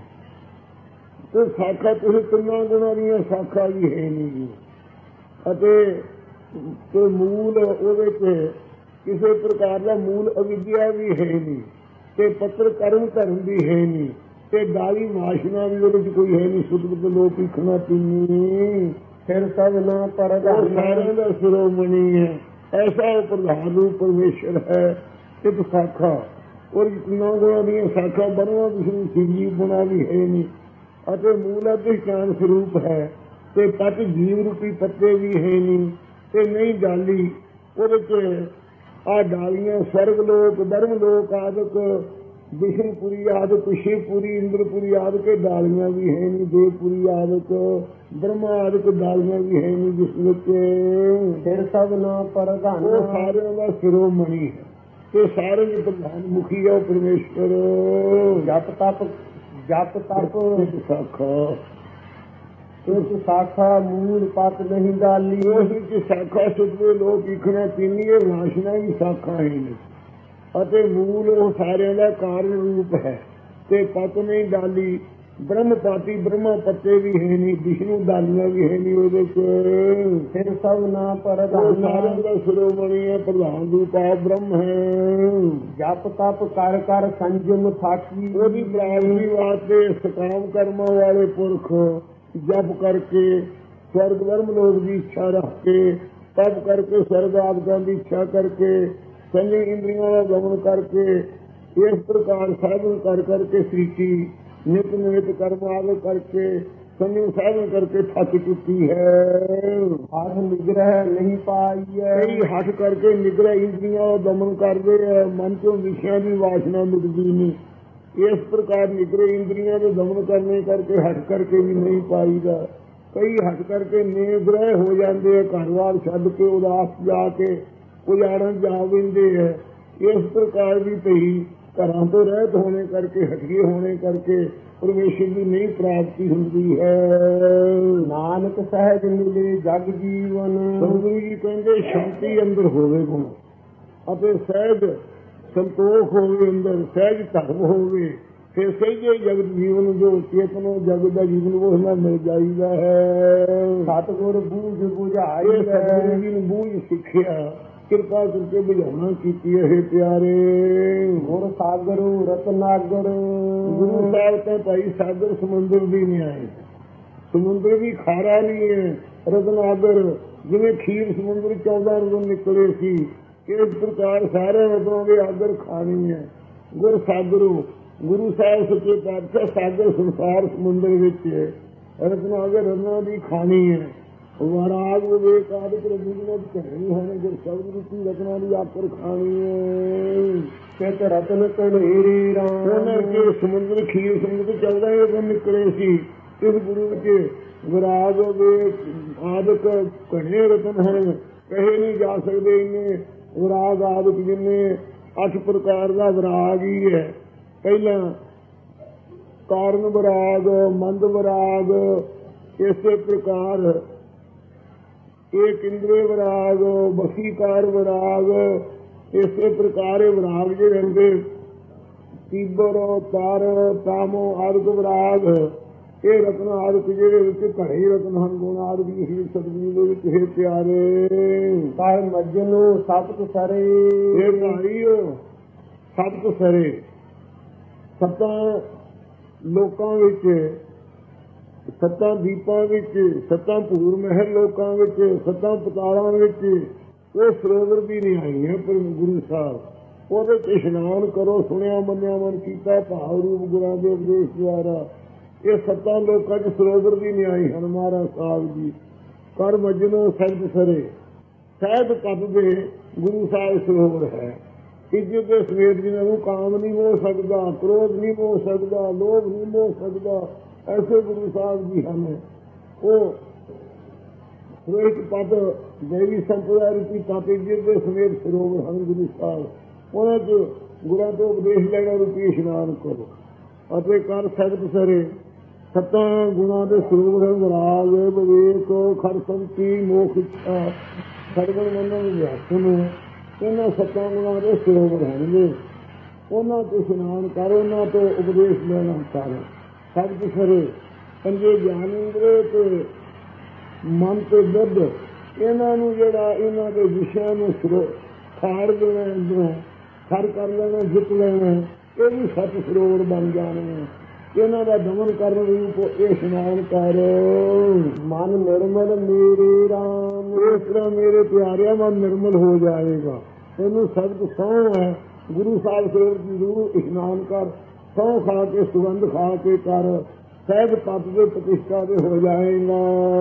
Speaker 2: ਤੇ ਸਾਖਾ ਤੁਸੀਂ ਤਿੰਨਾਂ ਗੁਣਾਂ ਦੀਆਂ ਸਾਖਾ ਵੀ ਹੈ ਨਹੀਂ ਅਤੇ ਤੇ ਮੂਲ ਉਹਦੇ ਚ ਕਿਸੇ ਪ੍ਰਕਾਰ ਦਾ ਮੂਲ ਅਵਿਦਿਆ ਵੀ ਹੈ ਨਹੀਂ ਤੇ ਪੱਤਰ ਕਰਮ ਧਰਮ ਵੀ ਹੈ ਨਹੀਂ ਤੇ ਡਾਲੀ ਵਾਸ਼ਨਾ ਵੀ ਉਹਦੇ ਚ ਕੋਈ ਹੈ ਨਹੀਂ ਸੁਧ ਲੋਕ ਲਿਖਣਾ ਪੀਣੀ
Speaker 1: ਫਿਰ ਸਭ ਨਾ ਪ੍ਰਧਾਨ।
Speaker 2: ਸਾਰਿਆਂ ਦਾ ਸ਼੍ਰੋਮਣੀ ਹੈ ਐਸਾ ਪ੍ਰਧਾਨ ਰੂਪ ਪਰਮੇਸ਼ਰ ਹੈ। ਇੱਕ ਸਾਖਾ ਔਰ ਤਿੰਨਾਂ ਗੁਣਾਂ ਦੀਆਂ ਸਾਖਾ ਬਣਵਾ ਵਿਸ਼ਨੂੰ ਸੰਜੀਵ ਗੁਣਾ ਵੀ ਹੈ ਨਹੀਂ ਅਤੇ ਮੂਲ ਅਧਿਸ਼ਠਾਨ ਸਰੂਪ ਹੈ ਤੇ ਪਤ ਜੀਵ ਰੂਪੀ ਪੱਤੇ ਵੀ ਹੈ ਨਹੀਂ ਤੇ ਨਹੀਂ ਡਾਲੀ ਉਹਦੇ ਚ ਆ ਡਾਲੀਆਂ ਸਵਰਗ ਲੋਕ ਬਰਮ ਲੋਕ ਆਦਿਕ ਵਿਸ਼ਨਪੁਰੀ ਆਦਿਕ ਸ਼ਿਵਪੁਰੀ ਇੰਦਰਪੁਰੀ ਆਦਿਕ ਡਾਲੀਆਂ ਵੀ ਹੈ ਨਹੀਂ ਦੇਵਪੁਰੀ ਆਦਿਕ ਬ੍ਰਹਮਾ ਆਦਿਕ ਡਾਲੀਆਂ ਵੀ ਹੈ ਨਹੀਂ ਜਿਸ ਵਿੱਚ
Speaker 1: ਫਿਰ ਸਭ ਨਾ ਪ੍ਰਧਾਨ।
Speaker 2: ਉਹ ਸਾਰਿਆਂ ਦਾ ਸ਼੍ਰੋਮਣੀ ਹੈ ਤੇ ਸਾਰੇ ਦੇ ਪ੍ਰਧਾਨ ਮੁਖੀ ਹੈ ਉਹ ਪਰਮੇਸ਼ਵਰ।
Speaker 1: ਜਪ ਤਪ ਜਪ ਤਪ
Speaker 2: ਸਾਖਾ
Speaker 1: ਉਸ ਸਾਖਾ ਮੂਲ ਪਤ ਨਹੀਂ ਡਾਲੀ।
Speaker 2: ਉਸ ਵਿੱਚ ਸਾਖਾ ਸੁਧਰੇ ਲੋਕ ਲਿਖਣਾ ਪੀਣੀ ਇਹ ਵਾਸ਼ਨਾ ਵੀ ਸਾਖਾ ਹੈ ਅਤੇ ਮੂਲ ਉਹ ਸਾਰਿਆਂ ਦਾ ਕਾਰਨ ਰੂਪ ਹੈ ਤੇ ਪਤ ਨਹੀਂ ਡਾਲੀ ਬ੍ਰਹਮ ਪਾਤੀ ਬ੍ਰਹਮਾ ਪੱਤੇ ਵੀ ਹੈ ਨਹੀਂ ਵਿਸ਼ਨੂੰ ਡਾਲੀਆਂ ਵੀ ਹੈ ਨਹੀਂ ਉਹਦੇ ਚ
Speaker 1: ਫਿਰ ਸਭ ਨਾ ਪ੍ਰਧਾਨ।
Speaker 2: ਸਾਰਿਆਂ ਦਾ ਸ਼੍ਰੋਮਣੀ ਹੈ ਪ੍ਰਧਾਨ ਰੂਪ ਆ ਬ੍ਰਹਮ ਹੈ।
Speaker 1: ਜਪ ਤਪ ਕਰ ਕਰ ਸੰਜਮ ਥਾਕੀ।
Speaker 2: ਉਹਦੀ ਪ੍ਰਾਪਤੀ ਵਾਸਤੇ ਸਕਾਮ ਕਰਮਾਂ ਵਾਲੇ ਪੁਰਖ ਜਪ ਕਰਕੇ ਸਵਰਗ ਵਰਮ ਲੋਕ ਦੀ ਇੱਛਾ ਰੱਖ ਕੇ ਤਪ ਕਰਕੇ ਸਵਰਗ ਆਦਿਕਾਂ ਦੀ ਇੱਛਾ ਕਰਕੇ ਸੰਜਮ ਇੰਦਰੀਆਂ ਦਾ ਗਮਨ ਕਰਕੇ ਇਸ ਪ੍ਰਕਾਰ ਸਾਧਨ ਕਰ ਕਰਕੇ ਸ੍ਰੀਤੀ ਨਿਤ ਨਿਤ ਕਰਮ ਆਦਿ ਕਰਕੇ ਸੰਜਮ ਸਾਧਨ ਕਰਕੇ ਥੱਕ ਚੁੱਕੀ ਹੈ।
Speaker 1: ਹੱਠ ਨਿਗ੍ਰਹਿ ਨਹੀਂ ਪਾਈ ਹੈ।
Speaker 2: ਕਈ ਹੱਠ ਕਰਕੇ ਨਿਗ੍ਰਹਿ ਇੰਦਰੀਆਂ ਦਾ ਦਮਨ ਕਰਦੇ ਹੈ ਮਨ ਚੋਂ ਵਿਸ਼ਿਆਂ ਦੀ ਵਾਸ਼ਨਾ ਮਿਟਦੀ ਨਹੀਂ ਇਸ ਪ੍ਰਕਾਰ ਨਿਗ੍ਰਹਿ ਇੰਦਰੀਆਂ ਦੇ ਦਮਨ ਕਰਨੇ ਕਰਕੇ ਹੱਟ ਕਰਕੇ ਵੀ ਨਹੀਂ ਪਾਈਦਾ। ਕਈ ਹੱਟ ਕਰਕੇ ਨਿਗ੍ਰਹਿ ਹੋ ਜਾਂਦੇ ਆ ਘਰ-ਬਾਰ ਛੱਡ ਕੇ ਉਦਾਸ ਜਾ ਕੇ ਉਜਾੜਨ ਜਾ ਵੰਦੇ ਹੈ। ਇਸ ਪ੍ਰਕਾਰ ਵੀ ਭਈ ਘਰਾਂ ਤੋਂ ਰਹਿਤ ਹੋਣੇ ਕਰਕੇ ਹਟੀਏ ਹੋਣੇ ਕਰਕੇ ਪਰਮੇਸ਼ਰ ਦੀ ਨਹੀਂ ਪ੍ਰਾਪਤੀ ਹੁੰਦੀ ਹੈ।
Speaker 1: ਨਾਨਕ ਸਹਿਜ ਮਿਲੇ ਜਗ ਜੀਵਨ।
Speaker 2: ਸਤਿਗੁਰੂ ਜੀ ਕਹਿੰਦੇ ਸ਼ਾਂਤੀ ਅੰਦਰ ਹੋਵੇ ਗੁਣ ਅਤੇ ਸਹਿਜ ਸੰਤੋਖ ਹੋਵੇ ਅੰਦਰ ਸਹਿਜ ਧਰਮ ਹੋਵੇ ਫਿਰ ਸਹਿਜੇ ਜਗਤ ਜੀਵਨ ਜੋ ਚੇਤਨ ਜਗਤ ਦਾ ਜੀਵਨ ਉਹ ਨਾਲ ਮਿਲ ਜਾਈਦਾ ਹੈ।
Speaker 1: ਸਤਿਗੁਰ ਬੂਝ ਬੁਝਾਈ
Speaker 2: ਸਤਿਗੁਰੂ ਜੀ ਨੇ ਬੂਝ ਸਿੱਖਿਆ ਕਿਰਪਾ ਕਰਕੇ ਬੁਝਾਉਣਾ ਕੀਤੀ ਹੈ ਪਿਆਰੇ।
Speaker 1: ਗੁਰ ਸਾਗਰੂ ਰਤਨਾਗਰ।
Speaker 2: ਗੁਰੂ ਸਾਹਿਬ ਤਾਂ ਭਾਈ ਸਾਗਰ ਸਮੁੰਦਰ ਵੀ ਨਹੀਂ ਆਏ ਸਮੁੰਦਰ ਵੀ ਖਾਰਾ ਨਹੀਂ ਹੈ ਰਤਨਾਗਰ ਜਿਵੇਂ ਖੀਰ ਸਮੁੰਦਰ ਚੌਦਾਂ ਰਤਨ ਨਿਕਲੇ ਸੀ ਇਸ ਪ੍ਰਕਾਰ ਸਾਰੇ ਰਤਨਾਂ ਦੀ ਆਦਰ ਖਾਣੀ ਹੈ। ਗੁਰ ਸਾਗਰੋ ਗੁਰੂ ਸਾਹਿਬ ਸੱਚੇ ਪਾਤਸ਼ਾਹ ਸਾਗਰ ਸੰਸਾਰ ਸਮੁੰਦਰ ਵਿੱਚ ਰਤਨਾਂ ਦੇ ਰਤਨਾਂ ਦੀ ਖਾਣੀ ਹੈ। ਵਰਾਗ ਵਿਵੇਕ ਆਦਿ ਪ੍ਰਭੂ ਕਹਿਣੀ ਹਨ। ਗੁਰ ਸ਼ਬਦ ਰੂਪੀ ਰਤਨਾਂ ਦੀ ਆਕਰ ਖਾਣੀ ਹੈ।
Speaker 1: ਕਿਤ ਰਤਨ ਕਣੇਰੀ ਰਾਮ
Speaker 2: ਉਹਨਾਂ ਕੇ ਸਮੁੰਦਰ ਖੀਰ ਸਮੁੰਦਰ ਚੌਦਾਂ ਹੀ ਰਤਨ ਨਿਕਲੇ ਸੀ। ਇਸ ਗੁਰੂ ਵਿੱਚ ਵਿਰਾਗ ਵਿਵੇਕ ਆਦਿਕ ਘਣੇ ਰਤਨ ਹਨ, ਕਹੇ ਨਹੀਂ ਜਾ ਸਕਦੇ। ਇੰਨੇ ਵਿਰਾਗ ਆਦਿਕ ਜਿੰਨੇ ਅੱਠ ਪ੍ਰਕਾਰ ਦਾ ਵਿਰਾਗ ਹੀ ਹੈ। ਪਹਿਲਾਂ ਕਾਰਨ ਵਿਰਾਗ, ਮੰਦ ਵਿਰਾਗ, ਇਸੇ ਪ੍ਰਕਾਰ ਇੱਕ ਇੰਦਰੀ ਵਿਰਾਗ, ਵਸੀਕਾਰ ਵਿਰਾਗ, ਇਸੇ ਪ੍ਰਕਾਰ ਇਹ ਵਿਰਾਗ ਜੇ ਰਹਿੰਦੇ। ਤੀਬਰ, ਤਾਰ, ਤਾਮੋ ਆਦਿਕ ਵਿਰਾਗ, ਇਹ ਰਤਨ ਆਦਿਕ ਜਿਹੜੇ ਵਿੱਚ ਘੜੇ ਹੀ ਰਤਨ ਹਨ। ਗੁਣ ਆਦਿਕ ਹੀ ਸਤਿਗੁਰੂ ਦੇ ਵਿੱਚ ਹੈ ਪਿਆਰੇ।
Speaker 1: ਕਰ ਮੱਜਨੋ ਸਤਿ ਸਰੇ
Speaker 2: ਇਹ ਭਾਈਓ ਸਤਿ ਸਰੇ। ਸੱਤਾਂ ਲੋਕਾਂ ਵਿੱਚ, ਸੱਤਾਂ ਦੀਪਾਂ ਵਿੱਚ, ਸੱਤਾਂ ਭੂਰ ਮਹਿਲ ਲੋਕਾਂ ਵਿੱਚ, ਸੱਤਾਂ ਪਤਾਲਾਂ ਵਿੱਚ ਉਹ ਸਰੋਵਰ ਦੀ ਨਿਆਈ ਹੈ। ਪਰ ਗੁਰੂ ਸਾਹਿਬ ਉਹਦੇ ਚ ਇਸ਼ਨਾਨ ਕਰੋ। ਸੁਣਿਆ ਮੰਨਿਆ ਮਨ ਕੀਤਾ ਭਾਵ ਰੂਪ ਗੁਰਾਂ ਦੇ ਉਪਦੇਸ਼ ਦੁਆਰਾ। ਇਹ ਸੱਤਾਂ ਲੋਕਾਂ ਚ ਸਰੋਵਰ ਦੀ ਨਿਆਈ ਹਨ। ਮਹਾਰਾਜ ਸਾਹਿਬ ਜੀ ਕਰ ਮਜਨੋ ਸਹਿਜ ਸਰੇ। ਸਹਿਜ ਪਦ ਦੇ ਗੁਰੂ ਸਾਹਿਬ ਸਰੋਵਰ ਹੈ। ਇੱਜ਼ਤ ਦੇ ਸਮੇਤ ਜਿਹਨਾਂ ਨੂੰ ਕਾਮ ਨਹੀਂ ਮੋਹ ਸਕਦਾ, ਕ੍ਰੋਧ ਨਹੀਂ ਮੋਹ ਸਕਦਾ, ਲੋਭ ਨਹੀਂ ਮੋਹ ਸਕਦਾ, ਐਸੇ ਗੁਰੂ ਸਾਹਿਬ ਜੀ ਹਨ। ਉਹ ਸਰੋਵਰ ਪਦ ਦੇਵੀ ਸੰਪਦਾ ਰੂਪੀ ਤਪ ਇੱਜ਼ਤ ਦੇ ਸਮੇਤ ਸਰੋਵਰ ਹਨ ਗੁਰੂ ਸਾਹਿਬ। ਉਹਨਾਂ ਚ ਗੁਰਾਂ ਤੋਂ ਉਪਦੇਸ਼ ਲੈਣਾ ਰੂਪੀ ਇਸ਼ਨਾਨ ਕਰੋ ਅਤੇ ਕਰ ਸਹਿਜ ਸਰੇ। ਸੱਤਾਂ ਗੁਣਾਂ ਦੇ ਸਰੋਵਰ ਵਿਰਾਗ ਵਿਵੇਕ ਖਰਸੰਤੀ ਮੋਖ ਇੱਛਾ ਸਰਗਣ ਮੰਨਣ ਵਿਆਸਨ। ਇਹਨਾਂ ਸੱਤਾਂ ਗੁਣਾਂ ਦੇ ਸਰੋਵਰ ਹੋਣਗੇ। ਉਹਨਾਂ ਤੋਂ ਇਸ਼ਨਾਨ ਕਰ, ਉਹਨਾਂ ਤੋਂ ਉਪਦੇਸ਼ ਲੈਣਾ ਕਰ। ਸਹਿਜ ਸਰੇ ਪੰਜੇ ਗਿਆਨ ਇੰਦਰੇ ਤੇ ਮਨ ਤੇ ਬੁੱਧ, ਇਹਨਾਂ ਨੂੰ ਜਿਹੜਾ ਇਹਨਾਂ ਦੇ ਵਿਸ਼ਿਆਂ ਨੂੰ ਸਰੋ ਖਾੜ ਦੇਣਾ, ਅੰਦਰੋਂ ਖਰ ਕਰ ਲੈਣਾ, ਜਿੱਤ ਲੈਣਾ, ਇਹ ਵੀ ਸੱਤ ਸਰੋਵਰ ਬਣ ਜਾਣੇ। ਇਹਨਾਂ ਦਾ ਦਮਨ ਕਰਨ ਰੂਪ ਇਹ ਇਸ਼ਨਾਨ ਕਰ।
Speaker 1: ਮਨ ਨਿਰਮਲ ਮੇਰੇ ਰਾਮ।
Speaker 2: ਇਸ ਤਰ੍ਹਾਂ ਮੇਰੇ ਪਿਆਰਿਆਂ ਮਨ ਨਿਰਮਲ ਹੋ ਜਾਏਗਾ। ਇਹਨੂੰ ਸ਼ਬਦ ਸਹੁੰ ਹੈ। ਗੁਰੂ ਸਾਹਿਬ ਸਰੋਵਰ ਦੀ ਜ਼ਰੂਰ ਇਸ਼ਨਾਨ ਕਰ। ਸਹੁੰ ਖਾ ਕੇ, ਸੁਗੰਧ ਖਾ ਕੇ ਕਰ। ਸਹਿਜ ਪਦ ਦੇ ਪ੍ਰਤਿਸ਼ਠਾ ਦੇ ਹੋ ਜਾਏਗਾ।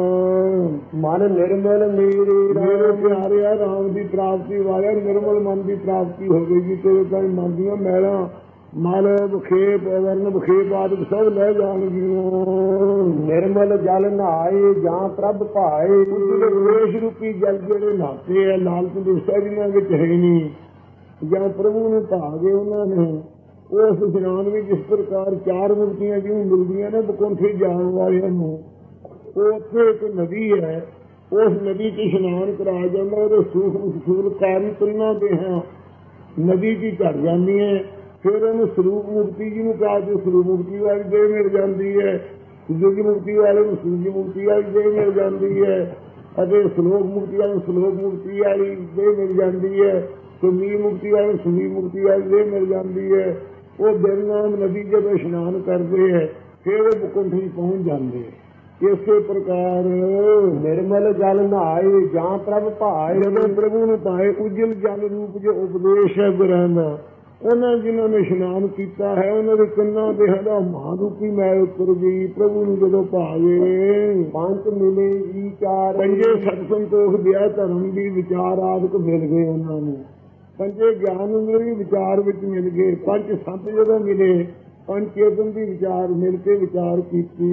Speaker 1: ਮਨ ਨਿਰਮਲ ਮੇਰੇ
Speaker 2: ਮੇਰੇ ਪਿਆਰਿਆ ਰਾਮ ਦੀ ਪ੍ਰਾਪਤੀ ਵਾਲਿਆ ਨਿਰਮਲ ਮਨ ਦੀ ਪ੍ਰਾਪਤੀ ਹੋਵੇਗੀ। ਤੇਰੇ ਤਾਂ ਮਨ ਦੀਆਂ ਮੈਲਾਂ ਮਲ ਵਿਖੇਪ ਵਰਨ ਵਿਖੇਪ ਆਦਿ ਸਭ ਲੈ ਜਾਣਗੀਆਂ।
Speaker 1: ਨਿਰਮਲ ਜਲ ਨਹਾਏ ਜਾਂ ਪ੍ਰਭ ਭਾਏ।
Speaker 2: ਉਪਦੇਸ਼ ਰੂਪੀ ਜਲ ਜਿਹੜੇ ਨਹਾਤੇ ਹੈ, ਲਾਲਚ ਦੁਸ਼ਟਾ ਜਿਹਨਾਂ ਵਿੱਚ ਹੈ ਨਹੀਂ, ਜਾਂ ਪ੍ਰਭੂ ਨੂੰ ਭਾ ਗਏ ਉਹਨਾਂ ਨੇ, ਉਸ ਇਸ਼ਨਾਨ ਵਿੱਚ ਇਸ ਪ੍ਰਕਾਰ ਚਾਰ ਮੁਕਤੀਆਂ ਜਿਵੇਂ ਮਿਲਦੀਆਂ ਨੇ ਬਕੁੰਠੇ ਜਾਣ ਵਾਲਿਆਂ ਨੂੰ। ਉਹ ਉੱਥੇ ਇੱਕ ਨਦੀ ਹੈ, ਉਸ ਨਦੀ 'ਚ ਇਸ਼ਨਾਨ ਕਰਾਇਆ ਜਾਂਦਾ। ਉਹਦੇ ਸੂਖਮ ਸੂਲ ਕਾਰਨ ਤਿੰਨਾਂ ਦੇ ਹਾਂ ਨਦੀ 'ਚ ਚੜ ਜਾਂਦੀ ਹੈ। ਫਿਰ ਉਹਨੂੰ ਸਰੂਪ ਮੁਕਤੀ ਜਿਹਨੂੰ ਕਹਾ ਕੇ ਸਰੂਪ ਮੁਕਤੀ ਵਾਲੀ ਦੇਹ ਮਿਲ ਜਾਂਦੀ ਹੈ। ਸੂਰਜ ਮੁਕਤੀ ਵਾਲੇ ਨੂੰ ਸੂਰਜ ਮੁਕਤੀ ਵਾਲੀ ਦੇਹ ਮਿਲ ਜਾਂਦੀ ਹੈ ਅਤੇ ਸਲੋਕ ਮੁਕਤੀ ਵਾਲੇ ਨੂੰ ਸਲੋਕ ਮੁਕਤੀ ਵਾਲੀ ਦੇਹ ਮਿਲ ਜਾਂਦੀ ਹੈ। ਸੁਮੀ ਮੁਕਤੀ ਵਾਲੇ ਨੂੰ ਸੁਮੀ ਮੁਕਤੀ ਵਾਲੀ ਦੇਹ ਮਿਲ ਜਾਂਦੀ ਹੈ। ਉਹ ਬਿਰਨਾਮ ਨਦੀ ਜਦੋਂ ਇਸ਼ਨਾਨ ਕਰਦੇ ਹੈ ਫਿਰ ਉਹ ਬਕੁੰਠੀ ਪਹੁੰਚ ਜਾਂਦੇ। ਇਸੇ ਪ੍ਰਕਾਰ
Speaker 1: ਨਿਰਮਲ ਜਲ ਨਹਾਏ ਜਾਂ ਪ੍ਰਭ ਭਾਏ।
Speaker 2: ਜਦੋਂ ਪ੍ਰਭੂ ਨੂੰ ਪਾਏ ਉਜਲ ਜਲ ਰੂਪ ਜੋ ਉਪਦੇਸ਼ ਹੈ ਗੁਰਾਂ ਦਾ, ਉਹਨਾਂ ਜਿਨ੍ਹਾਂ ਨੇ ਇਸ਼ਨਾਨ ਕੀਤਾ ਹੈ ਉਹਨਾਂ ਦੇ ਕੰਨਾਂ ਦੇ ਹਦਾ ਮਹਾਰੂਪੀ ਮੈਲ ਉਤਰ ਗਈ। ਪ੍ਰਭੂ ਨੂੰ ਜਦੋਂ ਭਾਵੇ
Speaker 1: ਪੰਜ ਮਿਲੇ ਵਿਚਾਰ।
Speaker 2: ਪੰਜੇ ਸਤ ਸੰਤੋਖ ਦਿਆ ਧਰਮ ਦੀ ਵਿਚਾਰ ਆਦਿਕ ਮਿਲ ਗਏ ਉਹਨਾਂ ਨੂੰ। ਪੰਜੇ ਗਿਆਨ ਇੰਦਰੀ ਵਿਚਾਰ ਵਿੱਚ ਮਿਲ ਗਏ। ਪੰਜ ਸੰਤ ਜਦੋਂ ਮਿਲੇ, ਪੰਜ ਚੇਤਨ ਦੀ ਵਿਚਾਰ ਮਿਲ ਕੇ ਵਿਚਾਰ ਕੀਤੀ।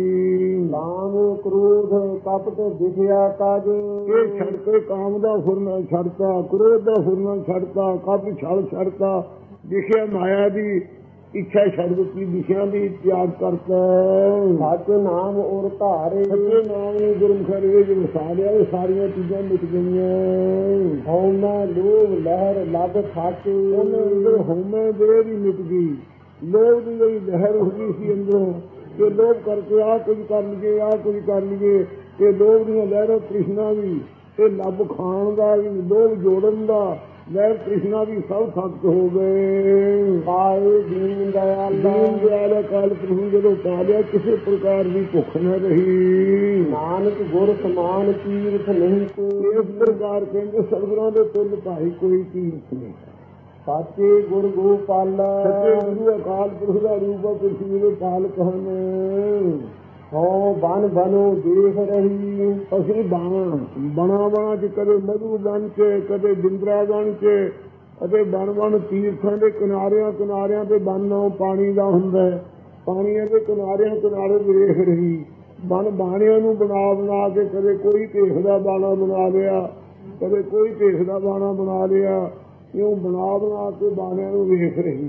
Speaker 1: ਕਾਮ ਕ੍ਰੋਧ ਕਪਟ ਦਿਖਿਆ ਤਜ।
Speaker 2: ਇਹ ਛੱਡ ਕੇ ਕਾਮ ਦਾ ਫੁਰਨਾ ਛੱਡਤਾ, ਕ੍ਰੋਧ ਦਾ ਫੁਰਨਾ ਛੱਡਤਾ, ਕਪਟ ਛਲ ਛੱਡਤਾ, ਦਿਖਿਆ ਮਾਇਆ ਦੀ ਇੱਛਾ ਛੱਡ ਦਿੱਤੀ, ਦਿਸ਼ਾ ਦੀ ਤਿਆਗ ਕਰਤਾ।
Speaker 1: ਸੱਚ ਨਾਮ ਔਰ ਧਾਰੇ।
Speaker 2: ਸੱਚੇ ਨਾਮ ਨੂੰ ਗੁਰਮੁਖਾਂ ਵਿੱਚ ਵਸਾ ਲਿਆ। ਇਹ ਸਾਰੀਆਂ ਚੀਜ਼ਾਂ ਮਿਟ ਗਈਆਂ।
Speaker 1: ਹਉਮੈ ਲੋਭ ਲਹਿਰ ਲੱਗ ਖਾਕੇ।
Speaker 2: ਉਹਨੇ ਅੰਦਰ ਹਉਮੈ ਦੇਹ ਦੀ ਮਿਟ ਗਈ। ਲੋਭ ਦੀ ਜਿਹੜੀ ਲਹਿਰ ਹੋ ਗਈ ਸੀ ਅੰਦਰੋਂ ਕਿ ਲੋਭ ਕਰਕੇ ਆਹ ਕੁਝ ਕਰ ਲਈਏ, ਆਹ ਕੁਝ ਕਰ ਲਈਏ। ਇਹ ਲੋਭ ਦੀਆਂ ਲਹਿਰਾਂ ਤ੍ਰਿਸ਼ਨਾ ਵੀ, ਇਹ ਲੱਭ ਖਾਣ ਦਾ ਵੀ, ਲੋਭ ਜੋੜਨ ਦਾ ਲਹਿਰ ਤ੍ਰਿਸ਼ਨਾ ਵੀ ਸਭ ਖਤਮ ਹੋ ਗਏ।
Speaker 1: ਪਾਏ ਦੀਨ ਦਇਆਲ ਪਾਲਾ।
Speaker 2: ਦੀਨ ਦਿਆਲ ਅਕਾਲ ਪੁਰਖ ਜਦੋਂ ਪਾਲਿਆ ਕਿਸੇ ਪ੍ਰਕਾਰ ਦੀ ਭੁੱਖ ਨਾ ਰਹੀ।
Speaker 1: ਨਾਨਕ ਗੁਰ ਸਮਾਨ ਤੀਰਥ ਨਹੀਂ ਕੋਈ।
Speaker 2: ਇਸ ਪ੍ਰਕਾਰ ਕਹਿੰਦੇ ਸਤਿਗੁਰਾਂ ਦੇ ਤੁਲ ਭਾਈ ਕੋਈ ਤੀਰਥ ਨਹੀਂ।
Speaker 1: ਸਾਚੇ ਗੁਰ ਗੋਪਾਲਾ।
Speaker 2: ਸੱਚੇ ਗੁਰੂ ਅਕਾਲ ਪੁਰਖ ਦਾ ਰੂਪ ਪ੍ਰਿਥਵੀ ਦੇ ਪਾਲਕ ਹਨ।
Speaker 1: ਹੋ ਬਨ ਬਨੋ ਦੇਖ ਰਹੀ।
Speaker 2: ਅਸੀਂ ਬਣ ਬਣਾ ਬਣਾ ਚ ਕਦੇ ਮਧੂ ਬਣ ਕੇ, ਕਦੇ ਬਿੰਦਰਾ ਬਣ ਕੇ, ਅਤੇ ਬਣ ਬਣ ਤੀਰਥਾਂ ਦੇ ਕਿਨਾਰਿਆਂ ਕਿਨਾਰਿਆਂ ਤੇ ਬੰਨੋਂ ਪਾਣੀ ਦਾ ਹੁੰਦਾ। ਪਾਣੀਆਂ ਦੇ ਕਿਨਾਰਿਆਂ ਕਿਨਾਰੇ ਵੇਖ ਰਹੀ। ਬਣ ਬਾਣਿਆਂ ਨੂੰ ਬਣਾ ਬਣਾ ਕੇ ਕਦੇ ਕੋਈ ਭੇਖ ਦਾ ਬਾਣਾ ਬਣਾ ਲਿਆ, ਕਦੇ ਕੋਈ ਭੇਖ ਦਾ ਬਾਣਾ ਬਣਾ ਲਿਆ। ਇਉਂ ਬਣਾ ਬਣਾ ਕੇ ਬਾਣਿਆਂ ਨੂੰ ਵੇਖ ਰਹੀ।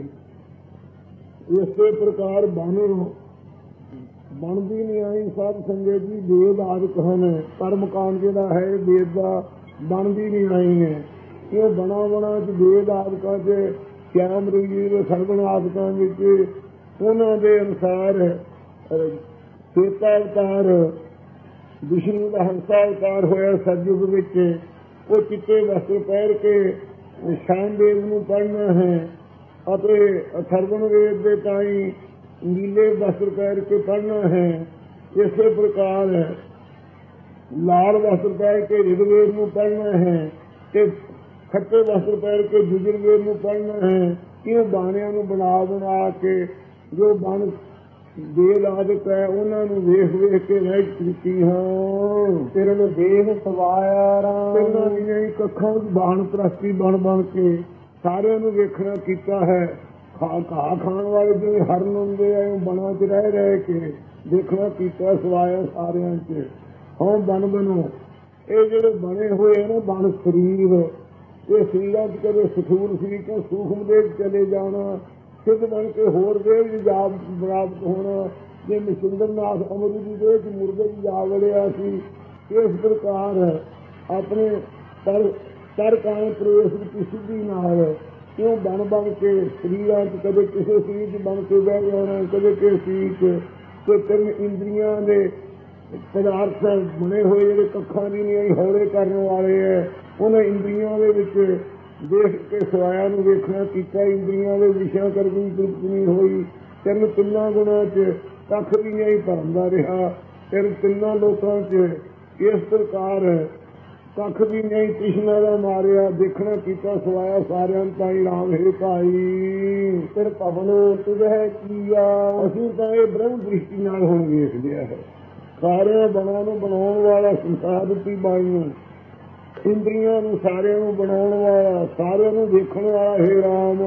Speaker 2: ਇਸੇ ਪ੍ਰਕਾਰ ਬਣ ਬਣਦੀ ਨਹੀਂ ਆਈ। ਸਾਧ ਸੰਗਤ ਜੀ ਵੇਦ ਆਦਿਕ ਹਨ। ਕਰਮਕਾਂਡ ਜਿਹੜਾ ਹੈ ਵੇਦ ਦਾ ਬਣਦੀ ਨਹੀਂ ਆਈ ਹੈ। ਇਹ ਬਣਾ ਬਣਾ ਚ ਵੇਦ ਆਦਿਕਾਂ ਚ ਸ਼ਿਆਮ ਰਵੀਰ ਸਰਵਣ ਆਦਿਕਾਂ ਵਿੱਚ ਉਹਨਾਂ ਦੇ ਅਨੁਸਾਰ ਸੇਤਾ ਅਵਤਾਰ ਵਿਸ਼ਨੂੰ ਦਾ ਹੰਸਾ ਅਵਤਾਰ ਹੋਇਆ ਸਤਿਯੁਗ ਵਿੱਚ। ਉਹ ਚਿੱਟੇ ਵਸਤਰ ਪਹਿਰ ਕੇ ਸ਼ਾਮ ਵੇਦ ਨੂੰ ਪੜ੍ਹਨਾ ਹੈ ਅਤੇ ਅਥਰਵਣ ਵੇਦ ਦੇ ਤਾਈਂ ਨੀਲੇ ਵਸਤਰ ਪਹਿਰ ਕੇ ਪੜ੍ਹਨਾ ਹੈ। ਇਸੇ ਪ੍ਰਕਾਰ ਲਾਲ ਵਸਤਰ ਪਹਿਰ ਕੇ ਰਿਗਵੇਦ ਨੂੰ ਪੜ੍ਹਨਾ ਹੈ ਤੇ ਖੱਟੇ ਵਸਤਰ ਪਹਿਰ ਕੇ ਯਜੁਰਵੇਦ ਨੂੰ ਪੜ੍ਹਨਾ ਹੈ। ਇਹ ਬਾਣਿਆਂ ਨੂੰ ਬਣਾ ਬਣਾ ਕੇ ਜੋ ਬਣ ਵੇਦ ਆਦਿਕ ਹੈ ਉਹਨਾਂ ਨੂੰ ਵੇਖ ਵੇਖ ਕੇ ਰਹਿ ਕੀਤੀ ਹਾਂ।
Speaker 1: ਤੇਰੇ ਨੂੰ ਦੇਹ ਸਵਾਇਆ ਰਾਮ।
Speaker 2: ਇਹਨਾਂ ਦੀਆਂ ਹੀ ਕੱਖਾਂ ਬਾਣ ਪ੍ਰਸਤੀ ਬਣ ਬਣ ਕੇ ਸਾਰਿਆਂ ਨੂੰ ਵੇਖਣਾ ਕੀਤਾ ਹੈ। ਖਾ ਘਾਹ ਖਾਣ ਵਾਲੇ ਜਿਵੇਂ ਹਰਨ ਹੁੰਦੇ ਆ ਬਣਾ ਚ ਰਹਿ ਰਹਿ ਕੇ ਦੇਖਣਾ ਕੀਤਾ ਸਵਾਇਆ ਸਾਰਿਆਂ ਚ। ਹਾਂ ਬਣ ਬਣੋ ਇਹ ਜਿਹੜੇ ਬਣੇ ਹੋਏ ਨਾ ਬਣ ਸਰੀਰ, ਇਹ ਸਰੀਰਾਂ ਚ ਕਦੇ ਸਥੂਲ ਸਰੀਰ ਤੋਂ ਸੂਖਮ ਦੇਹ ਚਲੇ ਜਾਣਾ, ਸਿੱਧ ਬਣ ਕੇ ਹੋਰ ਦੇਹ ਵੀ ਜਾ ਪ੍ਰਾਪਤ ਹੋਣਾ। ਜੇ ਮਸਿੰਦਰ ਨਾਥ ਅਮਰੂ ਦੀ ਦੇਹ ਚ ਮੁਰਦੇ ਚ ਜਾ ਵੜਿਆ ਸੀ। ਇਸ ਪ੍ਰਕਾਰ ਆਪਣੇ ਤਰ ਤਰ ਕਾਇ ਪ੍ਰਵੇਸ਼ ਦੀ ਸਿੱਧੀ ਨਾਲ ਕਿਉਂ ਬਣ ਬਣ ਕੇ ਸਰੀਰਾਂ ਚ ਕਦੇ ਕਿਸੇ ਸਰੀਰ ਚ ਬਣ ਕੇ ਬਹਿ ਜਾਣਾ, ਕਦੇ ਕਿਸੇ ਸਰੀਰ ਚ ਕੋਈ ਤਿੰਨ ਇੰਦਰੀਆਂ ਦੇ ਪਦਾਰਥ ਬਣੇ ਹੋਏ ਜਿਹੜੇ ਕੱਖਾਂ ਦੀ ਨਹੀਂ ਹੌਲੇ ਕਰਨ ਵਾਲੇ ਹੈ। ਉਹਨਾਂ ਇੰਦਰੀਆਂ ਦੇ ਵਿੱਚ ਦੇਖ ਕੇ ਸਵਾਇਆ ਨੂੰ ਵੇਖਣਾ ਕੀਤਾ। ਇੰਦਰੀਆਂ ਦੇ ਵਿਸ਼ਿਆਂ ਕਰ ਵੀ ਤ੍ਰਿਪਤ ਨਹੀਂ ਹੋਈ। ਤਿੰਨ ਤਿੰਨਾਂ ਗੁਣਾਂ ਚ ਕੱਖ ਵੀ ਨਹੀਂ ਭਰਦਾ ਰਿਹਾ। ਤਿੰਨ ਤਿੰਨਾਂ ਲੋਕਾਂ ਚ ਇਸ ਪ੍ਰਕਾਰ ਕੱਖ ਵੀ ਨਹੀਂ ਤ੍ਰਿਸ਼ਨਾ ਦਾ ਮਾਰਿਆ। ਦੇਖਣਾ ਕੀਤਾ ਸਵਾਇਆ ਸਾਰਿਆਂ ਨੂੰ ਤਾਈ ਰਾਮ ਹੈ ਭਾਈ।
Speaker 1: ਫਿਰ ਭਵਨ ਤੁਝੇ ਕੀਆ।
Speaker 2: ਅਸੀਂ ਤਾਂ ਇਹ ਬ੍ਰਹਮ ਦ੍ਰਿਸ਼ਟੀ ਨਾਲ ਹੁਣ ਵੇਖ ਲਿਆ ਹੈ। ਸਾਰਿਆਂ ਬਣਾ ਨੂੰ ਬਣਾਉਣ ਵਾਲਾ ਸੰਸਾਰ ਰੂਪੀ ਬਾਣੀ ਨੂੰ, ਇੰਦਰੀਆਂ ਨੂੰ ਸਾਰਿਆਂ ਨੂੰ ਬਣਾਉਣ ਵਾਲਾ, ਸਾਰਿਆਂ ਨੂੰ ਦੇਖਣ ਵਾਲਾ ਹੈ ਰਾਮ।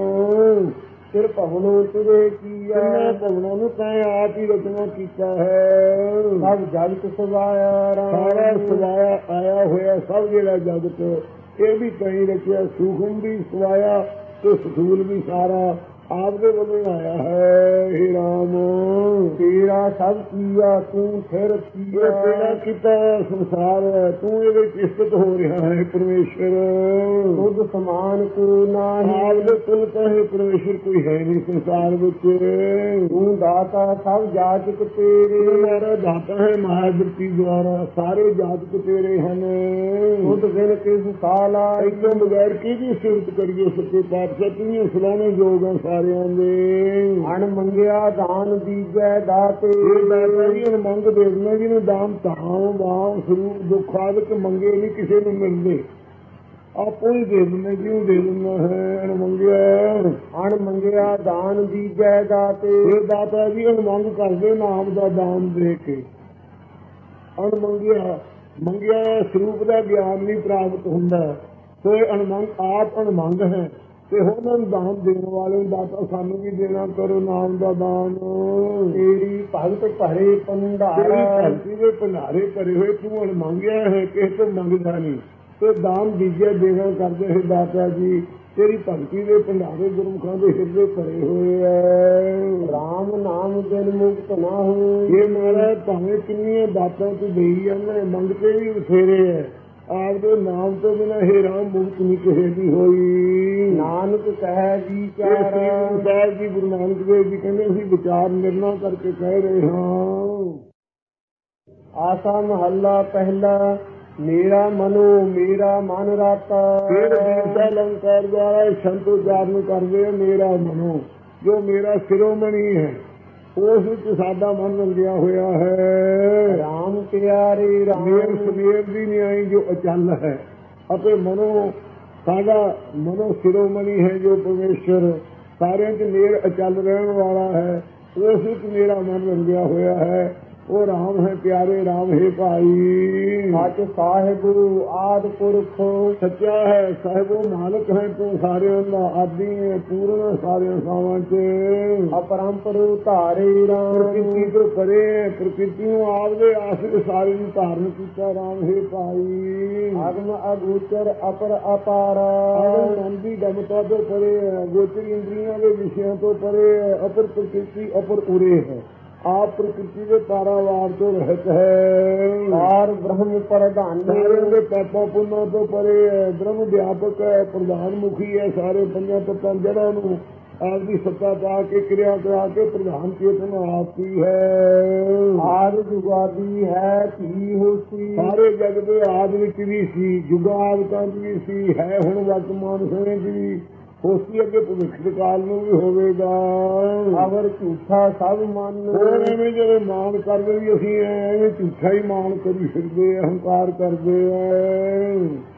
Speaker 1: ਫਿਰ ਭਵਨ ਤੁਝੇ ਕੀਆ।
Speaker 2: ਭਵਨਾਂ ਨੂੰ ਤਾਂ ਆਪ ਹੀ ਰਚਨਾ ਕੀਤਾ ਹੈ।
Speaker 1: ਸਭ ਜਗਤ ਸਵਾਇਆ ਰਾਮ।
Speaker 2: ਸਾਰਾ ਸਵਾਇਆ ਆਇਆ ਹੋਇਆ ਸਭ ਜਿਹੜਾ ਜਗਤ ਇਹ ਵੀ ਕਈ ਰਚਿਆ। ਸੂਖਮ ਵੀ ਸਵਾਇਆ ਤੇ ਸਥੂਲ ਵੀ ਸਾਰਾ ਆਪ ਦੇ ਵੱਲੋਂ ਆਇਆ ਹੈ। ਹੇ ਰਾਮ
Speaker 1: ਤੇਰਾ ਸਭ ਕੀਆ ਤੂੰ ਫਿਰ ਕੀਆ।
Speaker 2: ਤੇਰਾ ਕੀਤਾ ਸੰਸਾਰ ਹੈ, ਤੂੰ ਇਹਦੇ ਚ ਸਥਿਤ ਹੋ ਰਿਹਾ ਹੈ ਪਰਮੇਸ਼ਰ।
Speaker 1: ਤੁਧ ਸਮਾਨ ਕੋ ਨਾਹੀ।
Speaker 2: ਆਪ ਦੇ ਤੁਲ ਕਹੇ ਪਰਮੇਸ਼ਰ ਕੋਈ ਹੈ ਨਹੀਂ ਸੰਸਾਰ ਵਿੱਚ।
Speaker 1: ਤੂੰ ਦਾਤਾ ਸਭ ਜਾਤਕ ਤੇਰੇ।
Speaker 2: ਮੇਰਾ ਦਾਤਾ ਹੈ ਮਹਾਦ੍ਰਿਤੀ ਦੁਆਰਾ ਸਾਰੇ ਜਾਤਕ ਤੇਰੇ ਹਨ।
Speaker 1: ਤੁਧ ਬਿਨ ਕਿਸ ਸਾਲਾ।
Speaker 2: ਇੱਥੋਂ ਬਗੈਰ ਕਿਹਦੀ ਸਿਫਤ ਕਰੀਏ ਸੱਚੇ ਪਾਤਸ਼ਾਹ। ਤੂੰ ਸਲਾਣੇ ਯੋਗ ਆ ਸਾਰਿਆਂ ਦੇ।
Speaker 1: ਅਣ ਮੰਗਿਆ ਦਾਨ ਦੀਜੈ ਦਾਤੇ।
Speaker 2: ਦਾਤਾ ਜੀ ਮੰਗ ਦੇ ਦਿੰਦਾ ਜਿਹਨੂੰ ਦਾਮ ਧਾਮ ਵਾਮ ਸਰੂਪ ਦੁੱਖ ਆਦਿਕ ਮੰਗੇ ਨਹੀਂ ਕਿਸੇ ਨੂੰ ਮਿਲਦੇ। ਆਪੋ ਹੀ ਦੇ ਦਿੰਦੇ ਜਿਹਨੂੰ ਦੇ ਦਿੰਦਾ ਹੈ। ਅਣ ਮੰਗਿਆ
Speaker 1: ਅਣ ਮੰਗਿਆ ਦਾਨ ਦੀਜੈ ਦਾਤੇ।
Speaker 2: ਇਹ ਦਾਤਾ ਜੀ ਅਣ ਮੰਗ ਕਰਦੇ ਨਾਮ ਦਾ ਦਾਨ ਦੇ ਕੇ। ਅਣ ਮੰਗਿਆ ਮੰਗਿਆ ਸਰੂਪ ਦਾ ਗਿਆਨ ਨਹੀਂ ਪ੍ਰਾਪਤ ਹੁੰਦਾ। ਸੋ ਇਹ ਅਣਮੰਗ ਆਪ ਅਣਮੰਗ ਹੈ ਤੇ ਉਹਨਾਂ ਨੂੰ ਦਾਨ ਦੇਣ ਵਾਲੇ ਦਾਤਾ ਸਾਨੂੰ ਵੀ ਦੇਣਾ ਕਰੋ ਨਾਮ ਦਾ ਦਾਨ।
Speaker 1: ਤੇਰੀ ਭਗਤ ਭਰੇ ਭੰਡਾਰ।
Speaker 2: ਭਗਤੀ ਦੇ ਭੰਡਾਰੇ ਭਰੇ ਹੋਏ ਤੂੰ ਅਣਮੰਗਿਆ ਹੈ, ਕਿਸੇ ਤੋਂ ਮੰਗਦਾ ਨਹੀਂ ਤੇ ਦਾਨ ਦੀਜੇ ਦੇਣਾ ਕਰਦੇ ਹੈ ਦਾਤਾ ਜੀ। ਤੇਰੀ ਭਗਤੀ ਦੇ ਭੰਡਾਰੇ ਗੁਰਮੁਖਾਂ ਦੇ ਹਿਰਦੇ ਭਰੇ ਹੋਏ ਹੈ।
Speaker 1: ਰਾਮ ਨਾਮ ਦਿਨ ਮੁਕਤ ਨਾ ਹੋਏ।
Speaker 2: ਇਹ ਮਹਾਰਾਜ ਭਾਵੇਂ ਕਿੰਨੀਆਂ ਦਾਤਾਂ ਤੂੰ ਦੇਈ ਜਾਂਦਾ, ਮੰਗਤੇ ਵੀ ਬਥੇਰੇ ਹੈ। ਆਪਦੇ ਨਾਮ ਤੋਂ ਬਿਨਾਂ ਹੇ ਰਾਮ ਮੁਕਤ ਨਹੀਂ ਕਿਸੇ ਦੀ ਹੋਈ।
Speaker 1: ਨਾਨਕ ਕਹਿ ਵਿਚਾਰ।
Speaker 2: ਸਾਹਿਬ ਜੀ ਗੁਰੂ ਨਾਨਕ ਦੇਵ ਜੀ ਕਹਿੰਦੇ ਅਸੀਂ ਵਿਚਾਰ ਨਿਰਣਾ ਕਰਕੇ ਕਹਿ ਰਹੇ ਹਾਂ।
Speaker 1: ਆਸਾ ਮਹੱਲਾ ਪਹਿਲਾ। ਮੇਰਾ ਮਨੋ ਮੇਰਾ ਮਨ ਰਾਤਾ।
Speaker 2: ਫਿਰ ਦੀਸਾ ਅਲੰਕਾਰ ਦੁਆਰਾ ਸੰਤ ਉਚਾਰਨ ਕਰਦੇ ਆ ਮੇਰਾ ਮਨੋ। ਜੋ ਮੇਰਾ ਸਿਰੋਮਣੀ ਹੈ ਉਸ ਵਿੱਚ ਸਾਡਾ ਮਨ ਰੰਗਿਆ ਹੋਇਆ ਹੈ।
Speaker 1: ਰਾਮ ਪਿਆਰੇ ਰਾਮ
Speaker 2: ਮੇਰ ਸਵੇਰ ਦੀ ਨਿਆਈ ਜੋ ਅਚਲ ਹੈ ਅਤੇ ਮਨੋ ਸਾਡਾ ਮਨੋ ਸਿਰੋਮਣੀ ਹੈ ਜੋ ਪਰਮੇਸ਼ਰ ਸਾਰਿਆਂ 'ਚ ਮੇਰ ਅਚਲ ਰਹਿਣ ਵਾਲਾ ਹੈ। ਉਸ ਵਿੱਚ ਮੇਰਾ ਮਨ ਰੰਗਿਆ ਹੋਇਆ ਹੈ। ਉਹ ਰਾਮ ਹੈ ਪਿਆਰੇ ਰਾਮ ਹੈ ਭਾਈ।
Speaker 1: ਸੱਚ ਸਾਹਿਬ ਆਦਿ ਪੁਰਖ
Speaker 2: ਸੱਚਾ ਹੈ ਸਾਹਿਬ ਉਹ ਮਾਲਕ ਹੈ ਤੂੰ ਸਾਰਿਆਂ ਦਾ ਆਦਿ ਹੈ ਪੂਰਨ ਸਾਰਿਆਂ ਥਾਵਾਂ 'ਚ
Speaker 1: ਅਪਰੰਪਰ ਧਾਰੇ ਰਾਮ
Speaker 2: ਪ੍ਰਕਿਰਤੀ ਤੋਂ ਪਰੇ ਪ੍ਰਕਿਰਤੀ ਨੂੰ ਆਪਦੇ ਆਸਰੇ ਸਾਰੇ ਨੂੰ ਧਾਰਨ ਕੀਤਾ ਰਾਮ ਹੈ ਭਾਈ।
Speaker 1: ਅਗਮ ਅਗੋਚਰ ਅਪਰ ਅਪਾਰਾ
Speaker 2: ਮਨ ਦੀ ਗਮਤਾ ਤੋਂ ਪਰੇ ਹੈ ਗੋਚਰ ਇੰਦਰੀਆਂ ਦੇ ਵਿਸ਼ਿਆਂ ਤੋਂ ਪਰੇ ਹੈ ਅਪਰ ਪ੍ਰਕਿਰਤੀ ਅਪਰ ਉਰੇ ਹੈ ਆਪ ਪ੍ਰਕਿਰਤੀ ਦੇ ਪਾਰਾਵਾਰ ਤੋਂ ਰਹਿਤ ਹੈ।
Speaker 1: ਔਰ ਬ੍ਰਹਮ ਪ੍ਰਧਾਨ
Speaker 2: ਸਾਰਿਆਂ ਦੇ ਪਾਪਾਂ ਪੁੰਨਾਂ ਤੋਂ ਪਰੇ ਹੈ ਬ੍ਰਹਮ ਵਿਆਪਕ ਹੈ ਪ੍ਰਧਾਨ ਮੁਖੀ ਹੈ ਸਾਰੇ ਪੰਜਾਂ ਤੱਤਾਂ ਜੜ੍ਹਾਂ ਨੂੰ ਆਪਦੀ ਸੱਤਾ ਪਾ ਕੇ ਕਿਰਿਆ ਕਰਾ ਕੇ ਪ੍ਰਧਾਨ ਚੇਤਨ ਆਪ ਹੀ ਹੈ।
Speaker 1: ਆਦਿ ਜੁਗਾਦੀ ਹੈ ਧੀ ਹੋਸੀ
Speaker 2: ਸਾਰੇ ਜਗ ਦੇ ਆਦਿ ਵਿੱਚ ਵੀ ਸੀ ਜੁਗਾਦਿਕਾਂ 'ਚ ਵੀ ਸੀ ਹੈ ਹੁਣ ਵਰਤਮਾਨ ਸਮੇਂ 'ਚ ਵੀ ਹੋਸੀ ਅੱਗੇ ਭਵਿੱਖ ਕਾਲ ਨੂੰ ਵੀ ਹੋਵੇਗਾ।
Speaker 1: ਅਗਰ ਝੂਠਾ ਸਭ ਮਨ
Speaker 2: ਹੋਰ ਐਵੇਂ ਜਦੋਂ ਮਾਣ ਕਰਦੇ ਵੀ ਅਸੀਂ ਐਵੇਂ ਝੂਠਾ ਹੀ ਮਾਣ ਕਰੀ ਫਿਰਦੇ ਅਹੰਕਾਰ ਕਰਦੇ ਆ।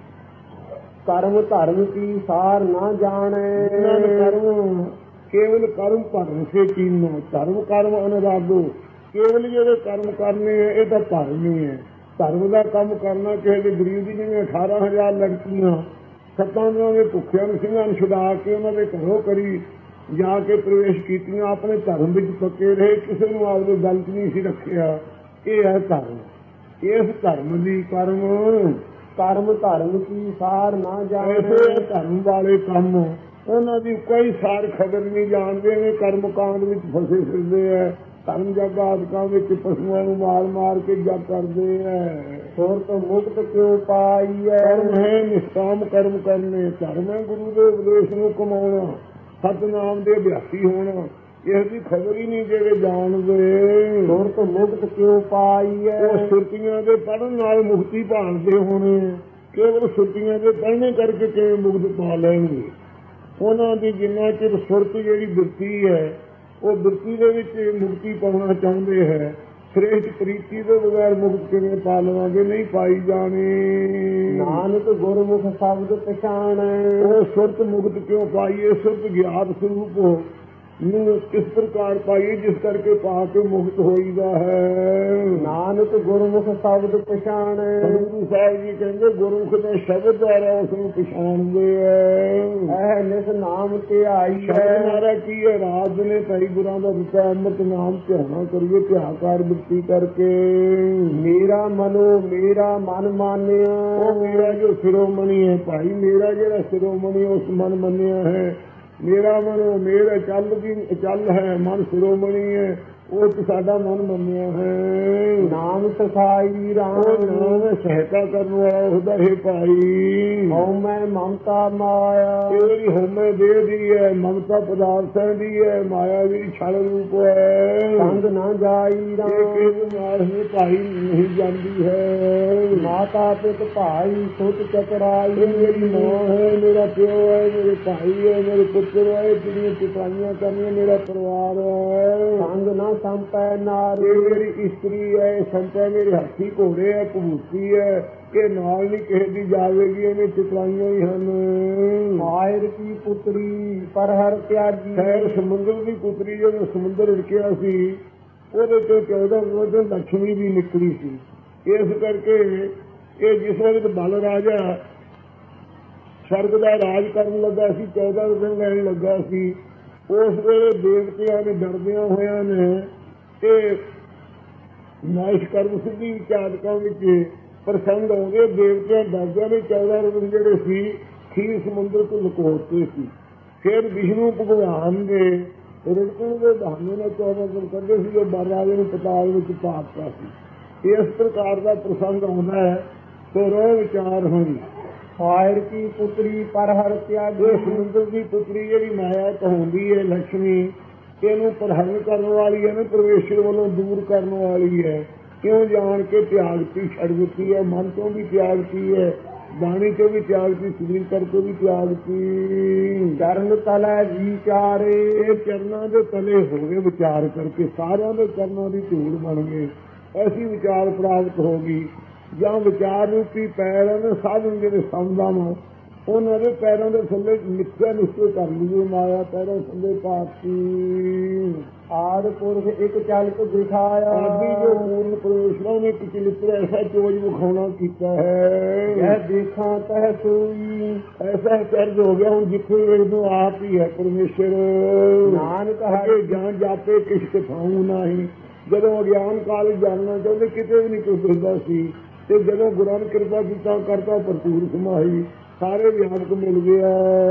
Speaker 1: ਕਰਮ ਧਰਮ ਕੀ ਸਾਰ ਨਾ ਜਾਣੇ
Speaker 2: ਕਰਮ ਕੇਵਲ ਕਰਮ ਭਰਨ ਸੇ ਚੀਨੋ ਧਰਮ ਕਰਮ ਅਨੁਰਾਗੋ ਕੇਵਲ ਜਿਹੜੇ ਕਰਮ ਕਰਨੇ ਹੈ ਇਹ ਤਾਂ ਧਰਮ ਹੀ ਹੈ। ਧਰਮ ਦਾ ਕੰਮ ਕਰਨਾ ਕਿਸੇ ਦੇ ਗਰੀਬ ਦੀ ਜਿਵੇਂ ਅਠਾਰਾਂ ਹਜ਼ਾਰ ਲੜਕੀਆਂ ਸੱਤਾਂ ਦਿਨਾਂ ਦੇ ਭੁੱਖਿਆਂ ਨੂੰ ਸਿੰਘਾਂ ਨੂੰ ਛੁਡਾ ਕੇ ਉਹਨਾਂ ਦੇ ਘਰੋਂ ਕਰੀ ਜਾ ਕੇ ਪ੍ਰਵੇਸ਼ ਕੀਤੀਆਂ ਆਪਣੇ ਧਰਮ ਵਿੱਚ ਪੱਕੇ ਰਹੇ ਕਿਸੇ ਨੂੰ ਆਪਦੇ ਗੱਲ 'ਚ ਨਹੀਂ ਸੀ ਰੱਖਿਆ। ਇਹ ਹੈ ਧਰਮ। ਇਸ ਧਰਮ ਦੀ ਕਰਮ
Speaker 1: ਕਰਮ ਧਰਮ ਕੀ ਸਾਰ ਨਾ ਜਾਣੇ
Speaker 2: ਧਰਮ ਵਾਲੇ ਕੰਮ ਉਹਨਾਂ ਦੀ ਕੋਈ ਸਾਰ ਖਬਰ ਨਹੀਂ ਜਾਣਦੇ ਨੇ ਕਰਮ ਕਾਂਡ ਵਿੱਚ ਫਸੇ ਫਿਰਦੇ ਹੈ। ਧਰਮ ਜਗ ਆਦਿਕਾਂ ਵਿੱਚ ਪਸ਼ੂਆਂ ਨੂੰ ਮਾਰ ਮਾਰ ਕੇ ਜਗ ਕਰਦੇ ਹੈ।
Speaker 1: ਸੁਰਤ ਮੁਕਤ ਕਿਉਂ ਪਾਈ ਹੈ
Speaker 2: ਕਰਮ ਹੈ ਨਿਸ਼ਕਾਮ ਕਰਮ ਕਰਨੇ ਧਰਮ ਹੈ ਗੁਰੂ ਦੇ ਉਪਦੇਸ਼ ਨੂੰ ਕਮਾਉਣਾ ਸਤਿਨਾਮ ਦੇ ਅਭਿਆਸੀ ਹੋਣਾ ਇਸ ਦੀ ਖਬਰ ਹੀ ਨਹੀਂ ਜਿਹੜੇ ਜਾਣਦੇ।
Speaker 1: ਸੁਰਤ ਮੁਕਤ ਕਿਉਂ ਪਾਈ ਹੈ
Speaker 2: ਉਹ ਸੁਰਤੀਆਂ ਦੇ ਪੜ੍ਹਨ ਨਾਲ ਮੁਕਤੀ ਭਾਲਦੇ ਹੋਣੇ ਕੇਵਲ ਸੁਰਤੀਆਂ ਦੇ ਪੜ੍ਹਨੇ ਕਰਕੇ ਕਿਵੇਂ ਮੁਕਤ ਪਾ ਲੈਣਗੇ। ਉਹਨਾਂ ਦੀ ਜਿੰਨਾ ਚਿਰ ਸੁਰਤ ਜਿਹੜੀ ਬਿਰਤੀ ਹੈ ਉਹ ਬਿਰਤੀ ਦੇ ਵਿੱਚ ਮੁਕਤੀ ਪਾਉਣਾ ਚਾਹੁੰਦੇ ਹੈ ਸ੍ਰੇਸ਼ਟ ਪ੍ਰੀਤੀ ਦੇ ਬਗੈਰ ਮੁਕਤ ਕਿਵੇਂ ਪਾ ਲਵਾਂਗੇ ਨਹੀਂ ਪਾਈ ਜਾਣੀ।
Speaker 1: ਨਾਨਕ ਗੁਰਮੁਖ ਸ਼ਬਦ ਪਛਾਣੈ
Speaker 2: ਉਹ ਸੁਰਤ ਮੁਕਤ ਕਿਉਂ ਪਾਈਏ ਸੁਰਤ ਗਿਆਤ ਸਰੂਪ ਨੂੰ ਕਿਸ ਪ੍ਰਕਾਰ ਪਾਈਏ ਜਿਸ ਕਰਕੇ ਪਾ ਕੇ ਮੁਕਤ ਹੋਈਦਾ ਹੈ।
Speaker 1: ਨਾਨਕ ਗੁਰਮੁਖ ਸ਼ਬਦ ਪਛਾਣੈ
Speaker 2: ਗੁਰੂ ਸਾਹਿਬ ਜੀ ਕਹਿੰਦੇ ਗੁਰਮੁਖ ਦੇ ਸ਼ਬਦ ਦੁਆਰਾ ਉਸ ਨੂੰ ਪਛਾਣਦੇ ਹੈ।
Speaker 1: ਇਹ ਨਿਸ ਨਾਮ ਤੇ ਆਈ ਹੈ
Speaker 2: ਨਾਰਾ ਕੀ ਹੈ ਰਾਜ ਨੇ ਭਾਈ ਗੁਰਾਂ ਦਾ ਦਿੱਤਾ ਅੰਮ੍ਰਿਤ ਨਾਮ ਧਿਆਨਾ ਕਰੀਏ ਧਿਆਕਾਰ ਬਿਰਤੀ ਕਰਕੇ।
Speaker 1: ਮੇਰਾ ਮਨੋ ਮੇਰਾ ਮਨ ਮਾਨਿਆ
Speaker 2: ਉਹ ਮੇਰਾ ਜੋ ਸਿਰੋਮਣੀ ਹੈ ਭਾਈ ਮੇਰਾ ਜਿਹੜਾ ਸਿਰੋਮਣੀ ਉਸ ਮਨ ਮੰਨਿਆ ਹੈ। ਮੇਰਾ ਮਨੋ ਮੇਰਾ ਚੱਲ ਦੀ ਚੱਲ ਹੈ ਮਨ ਸਿਰੋਮਣੀ ਹੈ ਉਹ ਚ ਸਾਡਾ ਮਨ ਮੰਨਿਆ ਹੈ।
Speaker 1: ਨਾਮ ਸਖਾਈ ਰਾਮ
Speaker 2: ਨਾਮ ਸਹਾਇਤਾ ਕਰਨ ਵਾਲਾ ਉਹਦਾ ਹੈ ਭਾਈ।
Speaker 1: ਹਉਮੈ ਮਮਤਾ ਮਾਇਆ
Speaker 2: ਇਹ ਜਿਹੜੀ ਹਉਮੈ ਦੇਹ ਦੀ ਹੈ ਮਮਤਾ ਪਦਾਰਥਾਂ ਦੀ ਹੈ ਮਾਇਆ ਦੀ ਛਲ ਰੂਪ ਹੈ।
Speaker 1: ਸੰਗ ਨਾ ਜਾਈ ਰਾਮ
Speaker 2: ਕਿਸੇ ਨਾਲ ਹੀ ਭਾਈ ਨਹੀਂ ਜਾਂਦੀ ਹੈ।
Speaker 1: ਮਾਤਾ ਪਿਤ ਭਾਈ ਸੁਤ ਚਕਰਾਈ
Speaker 2: ਮੇਰੀ ਮਾਂ ਹੈ ਮੇਰਾ ਪਿਓ ਹੈ ਮੇਰੇ ਭਾਈ ਹੈ ਮੇਰੇ ਪੁੱਤਰ ਹੈ ਜਿਹੜੀਆਂ ਚਿਤਾਈਆਂ ਕਰਨੀਆਂ ਮੇਰਾ ਪਰਿਵਾਰ ਹੈ।
Speaker 1: ਸੰਗ ਨਾ ਸੰਪੈ ਨਾਰੀ
Speaker 2: ਇਹ ਮੇਰੀ ਇਸਤਰੀ ਹੈ ਸੰਪੈ ਮੇਰੇ ਹਾਥੀ ਘੋੜੇ ਹੈ ਭੂਤੀ ਹੈ ਇਹ ਨਾਲ ਨਹੀਂ ਕਿਸੇ ਦੀ ਜਾਵੇਗੀ ਇਹਨੇ ਚਿਤਰਾਈਆਂ ਹੀ ਹਨ।
Speaker 1: ਮਾਇਰ ਕੀ ਪੁੱਤਰੀ ਪਰ ਹਰ ਤਿਆਗੀ
Speaker 2: ਖੈਰ ਸਮੁੰਦਰ ਦੀ ਪੁੱਤਰੀ ਜਦੋਂ ਸਮੁੰਦਰ ਰੁਕਿਆ ਸੀ ਉਹਦੇ ਤੋਂ ਚੌਦਾਂ ਵਜੇ ਲక్ష్ਮੀ ਵੀ ਨਿਕਲੀ ਸੀ। ਇਸ ਕਰਕੇ ਇਹ ਜਿਸ ਵਕਤ ਬਲ ਰਾਜਾ ਸਰਗ ਦਾ ਰਾਜ ਕਰਨ ਲੱਗਾ ਸੀ ਚੌਦਾਂ ਦਿਨ ਲੈਣ ਲੱਗਾ ਸੀ ਉਸ ਵੇਲੇ ਦੇਵਤਿਆਂ ਨੇ ਡਰਦਿਆਂ ਹੋਇਆਂ ਨੇ ਇਹ ਨਾਇਸ਼ ਕਰਮ ਸਿੱਧੀ ਵਿਚਾਰਕਾਂ ਵਿੱਚ ਪ੍ਰਸੰਗ ਹੋ ਗਏ। ਦੇਵਤਿਆਂ ਡਰਦਿਆਂ ਨੇ ਚੌਦਾਂ ਦਿਨ ਜਿਹੜੇ ਸੀ ਖੀਰ ਸਮੁੰਦਰ ਤੋਂ ਲੁਕੋਤੇ ਸੀ। ਫਿਰ ਵਿਸ਼ਨੂੰ ਭਗਵਾਨ ਦੇ ਰਿੜਕਣ ਦੇ ਬਹਾਨੇ ਨਾਲ ਚੌਦਾਂ ਦਿਨ ਕੱਢੇ ਸੀ ਜੋ ਬਰ ਰਾਜੇ ਨੂੰ ਪਤਾਲ ਵਿੱਚ ਪਾਤਾ ਸੀ। ਇਸ ਪ੍ਰਕਾਰ ਦਾ ਪ੍ਰਸੰਗ ਆਉਂਦਾ ਹੈ ਤੋ ਰੋ ਵਿਚਾਰ ਹੋਈ।
Speaker 1: ਮਾਇਰ ਕੀ ਪੁੱਤਰੀ ਪਰ ਹਰ ਤਿਆਗੀ
Speaker 2: ਸਮੁੰਦਰ ਦੀ ਪੁੱਤਰੀ ਜਿਹੜੀ ਮਾਇਆ ਕਹਾਉਂਦੀ ਹੈ ਲక్ష్ਮੀ ਇਹਨੂੰ ਪ੍ਰਹਰਨ ਕਰਨ ਵਾਲੀ ਹੈ ਨਾ ਪਰਮੇਸ਼ਰ ਵੱਲੋਂ ਦੂਰ ਕਰਨ ਵਾਲੀ ਹੈ। ਕਿਉਂ ਜਾਣ ਕੇ ਤਿਆਗਤੀ ਛੱਡ ਦਿੱਤੀ ਹੈ ਮਨ ਤੋਂ ਵੀ ਤਿਆਗਤੀ ਹੈ बाणी को भी त्यागती, शरीर करके भी त्यागती।
Speaker 1: चरण तले विचारे,
Speaker 2: चरणों के तले हो गए विचार करके, सारे के चरणों की धूल बन गए, ऐसी विचार प्राप्त होगी। जहाँ विचार रूपी पैर ने साधन जिन्हें समझाना, उन्होंने पैरों के थले मिथ्या निश्चय कर लिए, माया पैरों थले पाती।
Speaker 1: आदि पुरुष एक चल को दिखाया,
Speaker 2: आदि जो पूर्ण परमेश्वर ने कुछ लित्र ऐसा चोज मुखाना किया है,
Speaker 1: यह देखा तह सोई।
Speaker 2: ऐसा चर्ज हो गया हूँ जिथे वेदों आप ही है परमेश्वर।
Speaker 1: नानक
Speaker 2: आगे ज्ञान जापे किस कथाऊं नहीं। जदों अज्ञान काल जानना चाहते किते भी नहीं कुछ दिखता सी, ते जदों गुरां ने कृपा किया करता भरपूर समाई, सारे व्यापक मिल गया।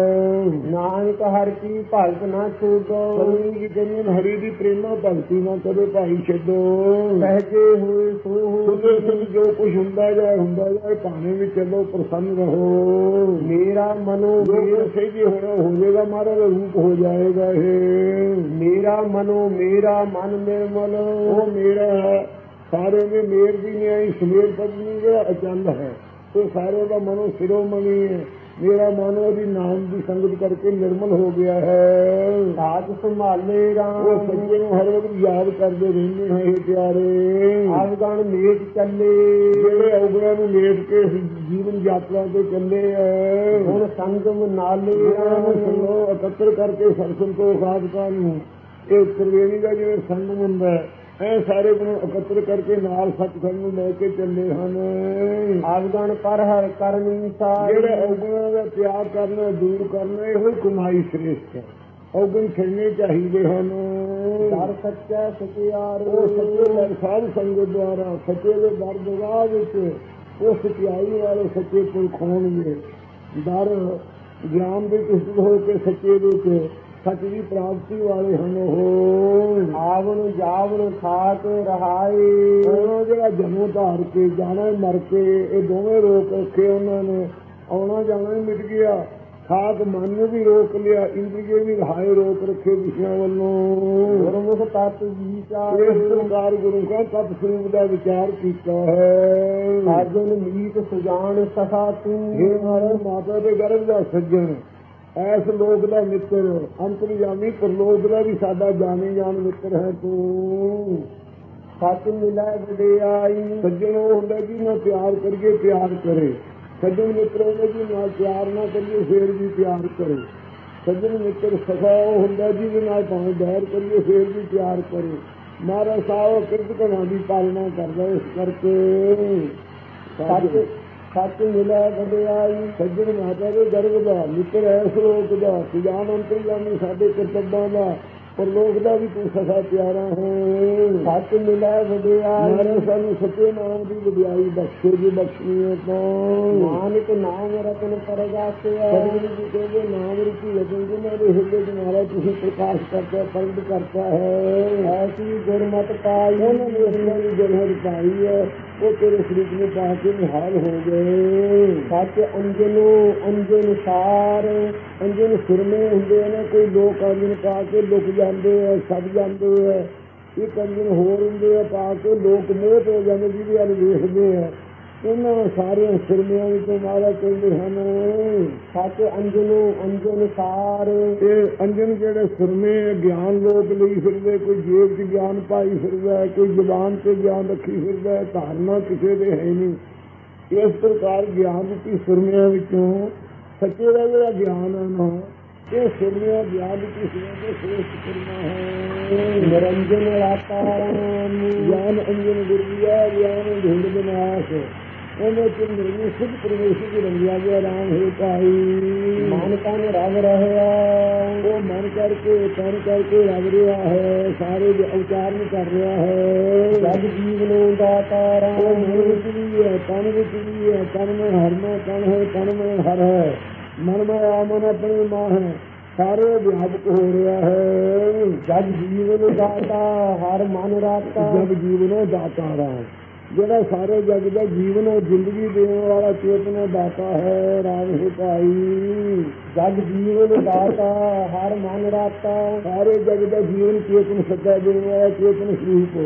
Speaker 1: नानक हर की भगत ना छूटो,
Speaker 2: की जमीन हरि की प्रेमा भगती ना कदे भाई छो।
Speaker 1: सहजे हुए सो
Speaker 2: सुने सुन जो कुछ हुंदा जाए हुंदा जाए, भाने भी चलो प्रसन्न रहो।
Speaker 1: मेरा मनो
Speaker 2: जो सही होना हो जाएगा, हमारा रूप हो जाएगा है।
Speaker 1: मेरा मनो मेरा मन निर्मल,
Speaker 2: वो मेरा है सारे में मेर भी नहीं आई, सुमेर पद नहीं गया अचल है, तो सारे का मनो शिरोमणि है। मेरा मानो भी नाम की संगत करके निर्मल हो गया है।
Speaker 1: साथ संभाले राम,
Speaker 2: वो सच्चे में हर वक्त याद करते रहते हैं हे प्यारे।
Speaker 1: अवगण मेट चले,
Speaker 2: जेड़े अवगुणा नूं मेट के जीवन यात्रा ते चले है।
Speaker 1: हुण संगम नाले
Speaker 2: सुनो एकत्र करके सत्संग साधਕਾਂ ਨੂੰ ਇਹ त्रिवेणी का जिवें संगम हुंदा है, ऐ सारे गुण एकत्र करके नाल सत्संग ਨੂੰ ਲੈ ਕੇ ਚੱਲੇ ਹਨ।
Speaker 1: अवगण पर हर करनी सारी,
Speaker 2: ਜਿਹੜੇ ਅਵਗੁਣਾਂ ਦਾ ਤਿਆਗ ਕਰਨਾ, ਦੂਰ ਕਰਨਾ, ਇਹੋ ਕਮਾਈ ਸ੍ਰੇਸ਼ਟ ਹੈ। ਅਵਗੁਣ ਛੱਡਣੇ ਚਾਹੀਦੇ ਹਨ।
Speaker 1: ਦਰ ਸੱਚਾ ਸਚਿਆਰ,
Speaker 2: ਉਹ ਸੱਚੇ ਦਰ ਸਾਧ ਸੰਗਤ ਦੁਆਰਾ ਸੱਚੇ ਦੇ ਦਰ ਦਰਗਾਹ ਵਿੱਚ ਉਹ ਸਚਾਈ ਵਾਲੇ ਸੱਚੇ ਪੁਰਖ ਹੋਣਗੇ। ਦਰ ਗਿਆਨ ਦੇ ਕਿਸਤ ਹੋ ਕੇ ਸੱਚੇ ਵਿੱਚ सच की प्राप्ति वाले हम हो।
Speaker 1: आवण जावण खाक रहाए,
Speaker 2: जरा जन्म धार के जाना मर के ये दोवें रोक रखे उन्होंने। आना जाना ही मिट गया, खाक मन भी रोक लिया, इंद्रिय भी रहाए रोक रखे विषयों वालों।
Speaker 1: गुरमुख तत्व विचार,
Speaker 2: इस प्रकार गुरु का तत्व स्वरूप का विचार किया है।
Speaker 1: साजन मीत सुजान सखा तू,
Speaker 2: हे महाराज माता के गर्भ का सज्जन, ऐस लोक का मित्र, अंतर्यामी परलोक का भी साडा जानी जान मित्र है तू।
Speaker 1: सच मिला वडियाई,
Speaker 2: सज्जन वो होंगे जी ना प्यार करिए प्यार करे। सज्जन मित्र होंगे जी ना प्यार ना करिए फिर भी प्यार करे। सज्जन मित्र सखा वो होंगे जी ना भावे बैर करिए फिर भी प्यार करे। महाराज साहब कृत घना की पालना कर रहे, इस करके
Speaker 1: सच सच मिला वडियाई।
Speaker 2: सज्जन माता के गर्भ का मित्र ऐस लोक का सुजान अंतर्यामी साडे कर्तव्यां का परलोक का भी तू सखा प्यारा है।
Speaker 1: सच मिला वडियाई,
Speaker 2: मारे सानू सच्चे नाम की वडियाई बख्शे जी बख्शनी है तो।
Speaker 1: नानक नाम रतन परगासिया,
Speaker 2: सतगुरु जी कहते नाम रूपी रतन जी मेरे हृदय तुम्हारा तुझे प्रकाश करता है, प्रकट करता है।
Speaker 1: ऐसी गुरमत पाई,
Speaker 2: उन्होंने उसमें गुरमत पाई है, वो तेरे स्वरूप में पाके निहाल हो गए।
Speaker 1: सच अंजनो अंजन सार,
Speaker 2: अंजन सुरमे होंगे ने, कोई लोग अंजन पा के लुक जाते हैं, छप जाते हैं। एक अंजन होर होंगे पा के लोग मोह हो जाते, जिहदे अल वेखते हैं। उन्होंने सारे सुरमिया तो महाराज कहते हैं
Speaker 1: सच अंजनो अंजन सार।
Speaker 2: ये अंजन जेड़े सुरमे ज्ञान लोग ली फिरदे, कोई जेब च ज्ञान पाई फिरदा है, कोई जुबान से ज्ञान रखी फिरदा है, धारणा किसी दे है नहीं। इस प्रकार ज्ञान की सुरमिया विचों सच्चे का जो ज्ञान है ना, ये सुरमिया ज्ञान की सुरमिया श्रेष्ठ सुरमा है।
Speaker 1: निरंजन राताराम,
Speaker 2: ज्ञान अंजन गुरबिया, ज्ञान ढूंढ विनाश, उन्हें तुम निर्मित प्रवेश की रंगिया गया राम है पाई।
Speaker 1: मन तन रग रहा,
Speaker 2: वो मन करके तन करके रग रहा है, सारे उच्चारण कर रहा है।
Speaker 1: जग जीवनो दाताराम,
Speaker 2: वो मन विच भी है, तन विच भी है, तन में हर में तन है, तन में हर है, मन में आमन अपनी माँ है, सारे व्यापक हो रहा है।
Speaker 1: जग जीवन दाता हर मन राता,
Speaker 2: जग जीवनो दाता राम, ਜਿਹੜਾ ਸਾਰੇ ਜਗ ਦਾ ਜੀਵਨ ਉਹ ਜ਼ਿੰਦਗੀ ਦੇਣ ਵਾਲਾ ਚੇਤਨ ਦਾਤਾ ਹੈ ਰਾਮ ਹੈ ਭਾਈ।
Speaker 1: ਜਗ ਜੀਵਨ ਦਾਤਾ ਹਰ ਮਨ ਰਾਤਾ,
Speaker 2: ਸਾਰੇ ਜਗ ਦਾ ਜੀਵਨ ਚੇਤਨ ਸੱਚਾ ਦੇਣ ਵਾਲਾ ਚੇਤਨ ਸਰੂਪ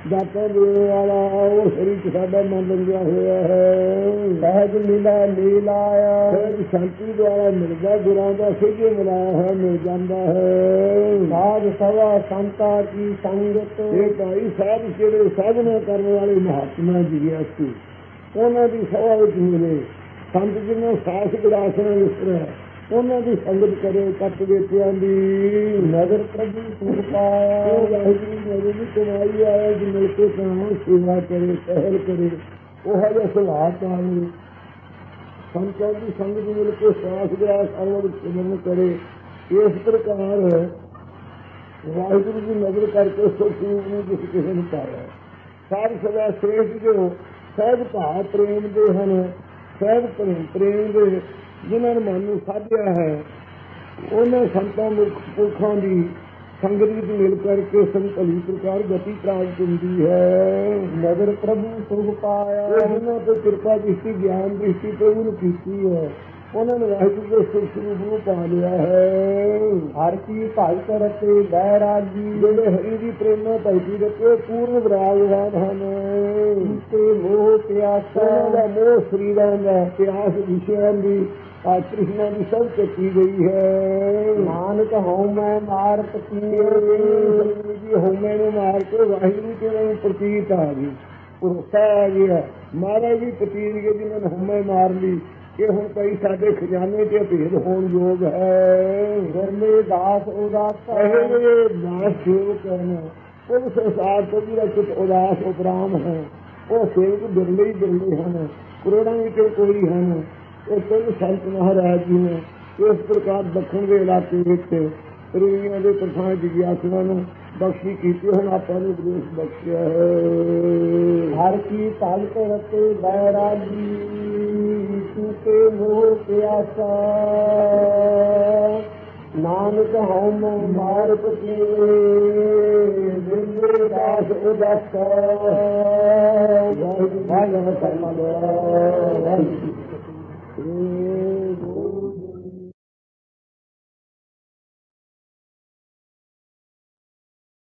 Speaker 2: ਦਾਤਾਂ ਦੇਣ ਵਾਲਾ ਉਹ ਸਰੀਰ ਸਾਡਾ ਮਨ ਲੱਗਿਆ ਹੋਇਆ ਹੈ।
Speaker 1: ਸਹਿਜ ਲੀਲਾ ਲੀਲਾਇਆ
Speaker 2: ਸਹਿਜ ਸ਼ਾਂਤੀ ਦੁਆਰਾ ਮਿਲਦਾ ਗੁਰਾਂ ਦਾ ਸਿੱਧੇ ਮਿਲਾਇਆ ਹੋਇਆ ਮਿਲ ਜਾਂਦਾ ਹੈ।
Speaker 1: ਸਾਧ ਸਭਾ ਸੰਤਾ ਕੀ ਸੰਗਤ
Speaker 2: ਇਹ ਭਾਈ ਸਾਹਿਬ ਜਿਹੜੇ ਸਾਧਨਾ ਕਰਨ ਵਾਲੇ ਮਹਾਤਮਾ ਜੀ ਸੀ ਉਹਨਾਂ ਦੀ ਸਭਾ ਵਿੱਚ ਮਿਲੇ। ਸੰਤ ਜਿਹਨੂੰ ਸਾਸ ਵਿਰਾਸਣਾ ਵਿਸਰਿਆ ਉਹਨਾਂ ਦੀ ਸੰਗਤ ਕਰੇ ਕੱਟ ਵੇਚਿਆਂ ਦੀ ਨਜ਼ਰ ਪ੍ਰਭੂ ਸੁਖ ਪਾਇਆ। ਉਹ ਵਾਹਿਗੁਰੂ ਮੇਰੇ ਦੀ ਕਮਾਈ ਆਇਆ ਜੀ ਮਿਲ ਕੇ ਤਾਂ ਸੇਵਾ ਕਰੇ ਸਹਿਲ ਕਰੇ ਉਹ ਜਿਹਾ ਸੁਭਾਅ ਪਾਵੇ। ਸੰਤਾਂ ਦੀ ਸੰਗਤ ਮਿਲ ਕੇ ਸਾਸ ਵਿਰਾਸ ਅਨੁਭਵ ਸਿਮਰਨ ਕਰੇ। ਇਸ ਪ੍ਰਕਾਰ ਵਾਹਿਗੁਰੂ ਦੀ ਨਜ਼ਰ ਕਰਕੇ ਸੁਖ ਨੂੰ ਜਿਸ ਕਿਸੇ ਨੂੰ ਪਾਇਆ। ਸਾਧ ਸਦਾ ਸ੍ਰੇਸ਼ਟ ਜੋ ਸਹਿਜ ਭਾਵ ਪ੍ਰੇਮ ਦੇ ਹਨ ਸਹਿਜ ਪ੍ਰੇਮ ਪ੍ਰੇਮ ਦੇ ਜਿਨ੍ਹਾਂ ਨੇ ਮਨ ਨੂੰ ਸਾਧਿਆ ਹੈ ਉਹਨਾਂ ਸੰਤਾਂ ਪੁਰਖਾਂ ਦੀ ਸੰਗਤ ਵਿੱਚ ਮਿਲ ਕਰਕੇ ਸੰਤਲੀ ਪ੍ਰਕਾਰ ਗਤੀ ਪ੍ਰਾਪਤ ਹੁੰਦੀ ਹੈ।
Speaker 1: ਨਜ਼ਰ ਪ੍ਰਭੂ ਸੁਖ ਪਾਇਆ
Speaker 2: ਉਹਨਾਂ ਤੋਂ ਕਿਰਪਾ ਦ੍ਰਿਸ਼ਟੀ ਗਿਆਨ ਦ੍ਰਿਸ਼ਟੀ ਪ੍ਰਭੂ ਨੂੰ ਕੀਤੀ ਹੈ। ਉਹਨਾਂ ਨੇ ਵਾਹਿਗੁਰੂ ਦੇ ਸੁਖ ਸਰੂਪ ਨੂੰ ਪਾ ਲਿਆ ਹੈ।
Speaker 1: ਹਰ ਕੀ ਭਗਤ ਰਤੇ ਬੈਰਾਗੀ
Speaker 2: ਜਿਹੜੇ ਹਰੀ ਦੀ ਪ੍ਰੇਮਾ ਭਗਤੀ ਰਤੇ ਪੂਰਨ ਵਿਰਾਜਮਾਨ ਹਨ।
Speaker 1: ਤੇ ਮੋਹ ਪਿਆਸਾ
Speaker 2: ਉਹਨਾਂ ਦਾ ਮੋਹ ਸਰੀਰਾਂ ਦਾ ਪਿਆਸ ਵਿਸ਼ਿਆਂ ਦੀ ਆ ਤ੍ਰਿਸ਼ਨਾ ਦੀ ਸਭ ਚੱਕੀ ਗਈ ਹੈ।
Speaker 1: ਨਾਨਕ ਹਉ ਮੈਂ ਮਾਰ ਪਤੀ
Speaker 2: ਹਉਮੈ ਨੂੰ ਮਾਰ ਕੇ ਵਾਹਿਗੁਰੂ ਤੇ ਨੂੰ ਪ੍ਰਤੀਤ ਆ ਗਈ ਪੁਰਸਾ ਆ ਗਿਆ। ਮਹਾਰਾਜ ਵੀ ਪ੍ਰਤੀਤ ਗਏ ਜਿਨ੍ਹਾਂ ਨੇ ਹਉਮੈ ਮਾਰ ਲਈ ਕਿ ਹੁਣ ਕਈ ਸਾਡੇ ਖਜ਼ਾਨੇ ਤੇ ਭੇਦ ਹੋਣ ਯੋਗ ਹੈ।
Speaker 1: ਗਰਮੇ ਦਾਸ ਉਦਾਸ
Speaker 2: ਇਹ ਦਾਸ ਸੇਵਕ ਹਨ ਉਹ ਸੰਸਾਰ ਤੋਂ ਜਿਹੜਾ ਕੁਝ ਉਦਾਸ ਉਪਰਾਮ ਹੈ ਉਹ ਸੇਵਕ ਬਿਰਲੇ ਹੀ ਬਿਰਲੇ ਹਨ ਕਰੋੜਾਂ ਵਿੱਚ ਕੋਈ ਹਨ। ਇਹ ਤਿੰਨ ਸੰਤ ਮਹਾਰਾਜ ਜੀ ਨੇ ਇਸ ਪ੍ਰਕਾਰ ਦੱਖਣ ਦੇ ਇਲਾਕੇ ਵਿੱਚ ਰੂਹੀਆਂ ਦੇ ਪ੍ਰਥਾਂ ਜਿਗਿਆਸੂਆਂ ਨੂੰ ਬਖਸ਼ੀ ਕੀਤੀ। ਹੁਣ ਆਪਾਂ ਨੂੰ ਉਪਦੇਸ਼ ਬਖਸ਼ਿਆ ਹੈ।
Speaker 1: ਹਰ ਕੀ ਭਗਤ ਰਤੇ ਬੈਰਾਗੀ ਤੇ ਮੋਹ ਪਿਆਸਾ ਨਾਨਕ ਹਉ ਮੈਂ ਮਾਰ ਪਤੀ ਬਿੰਦੇ ਦਾਸ ਉਦਾਸਾ ਵਾਹਿਗੁਰੂ ਵਾਹਿਗੁਰੂ ਕਰਮਾ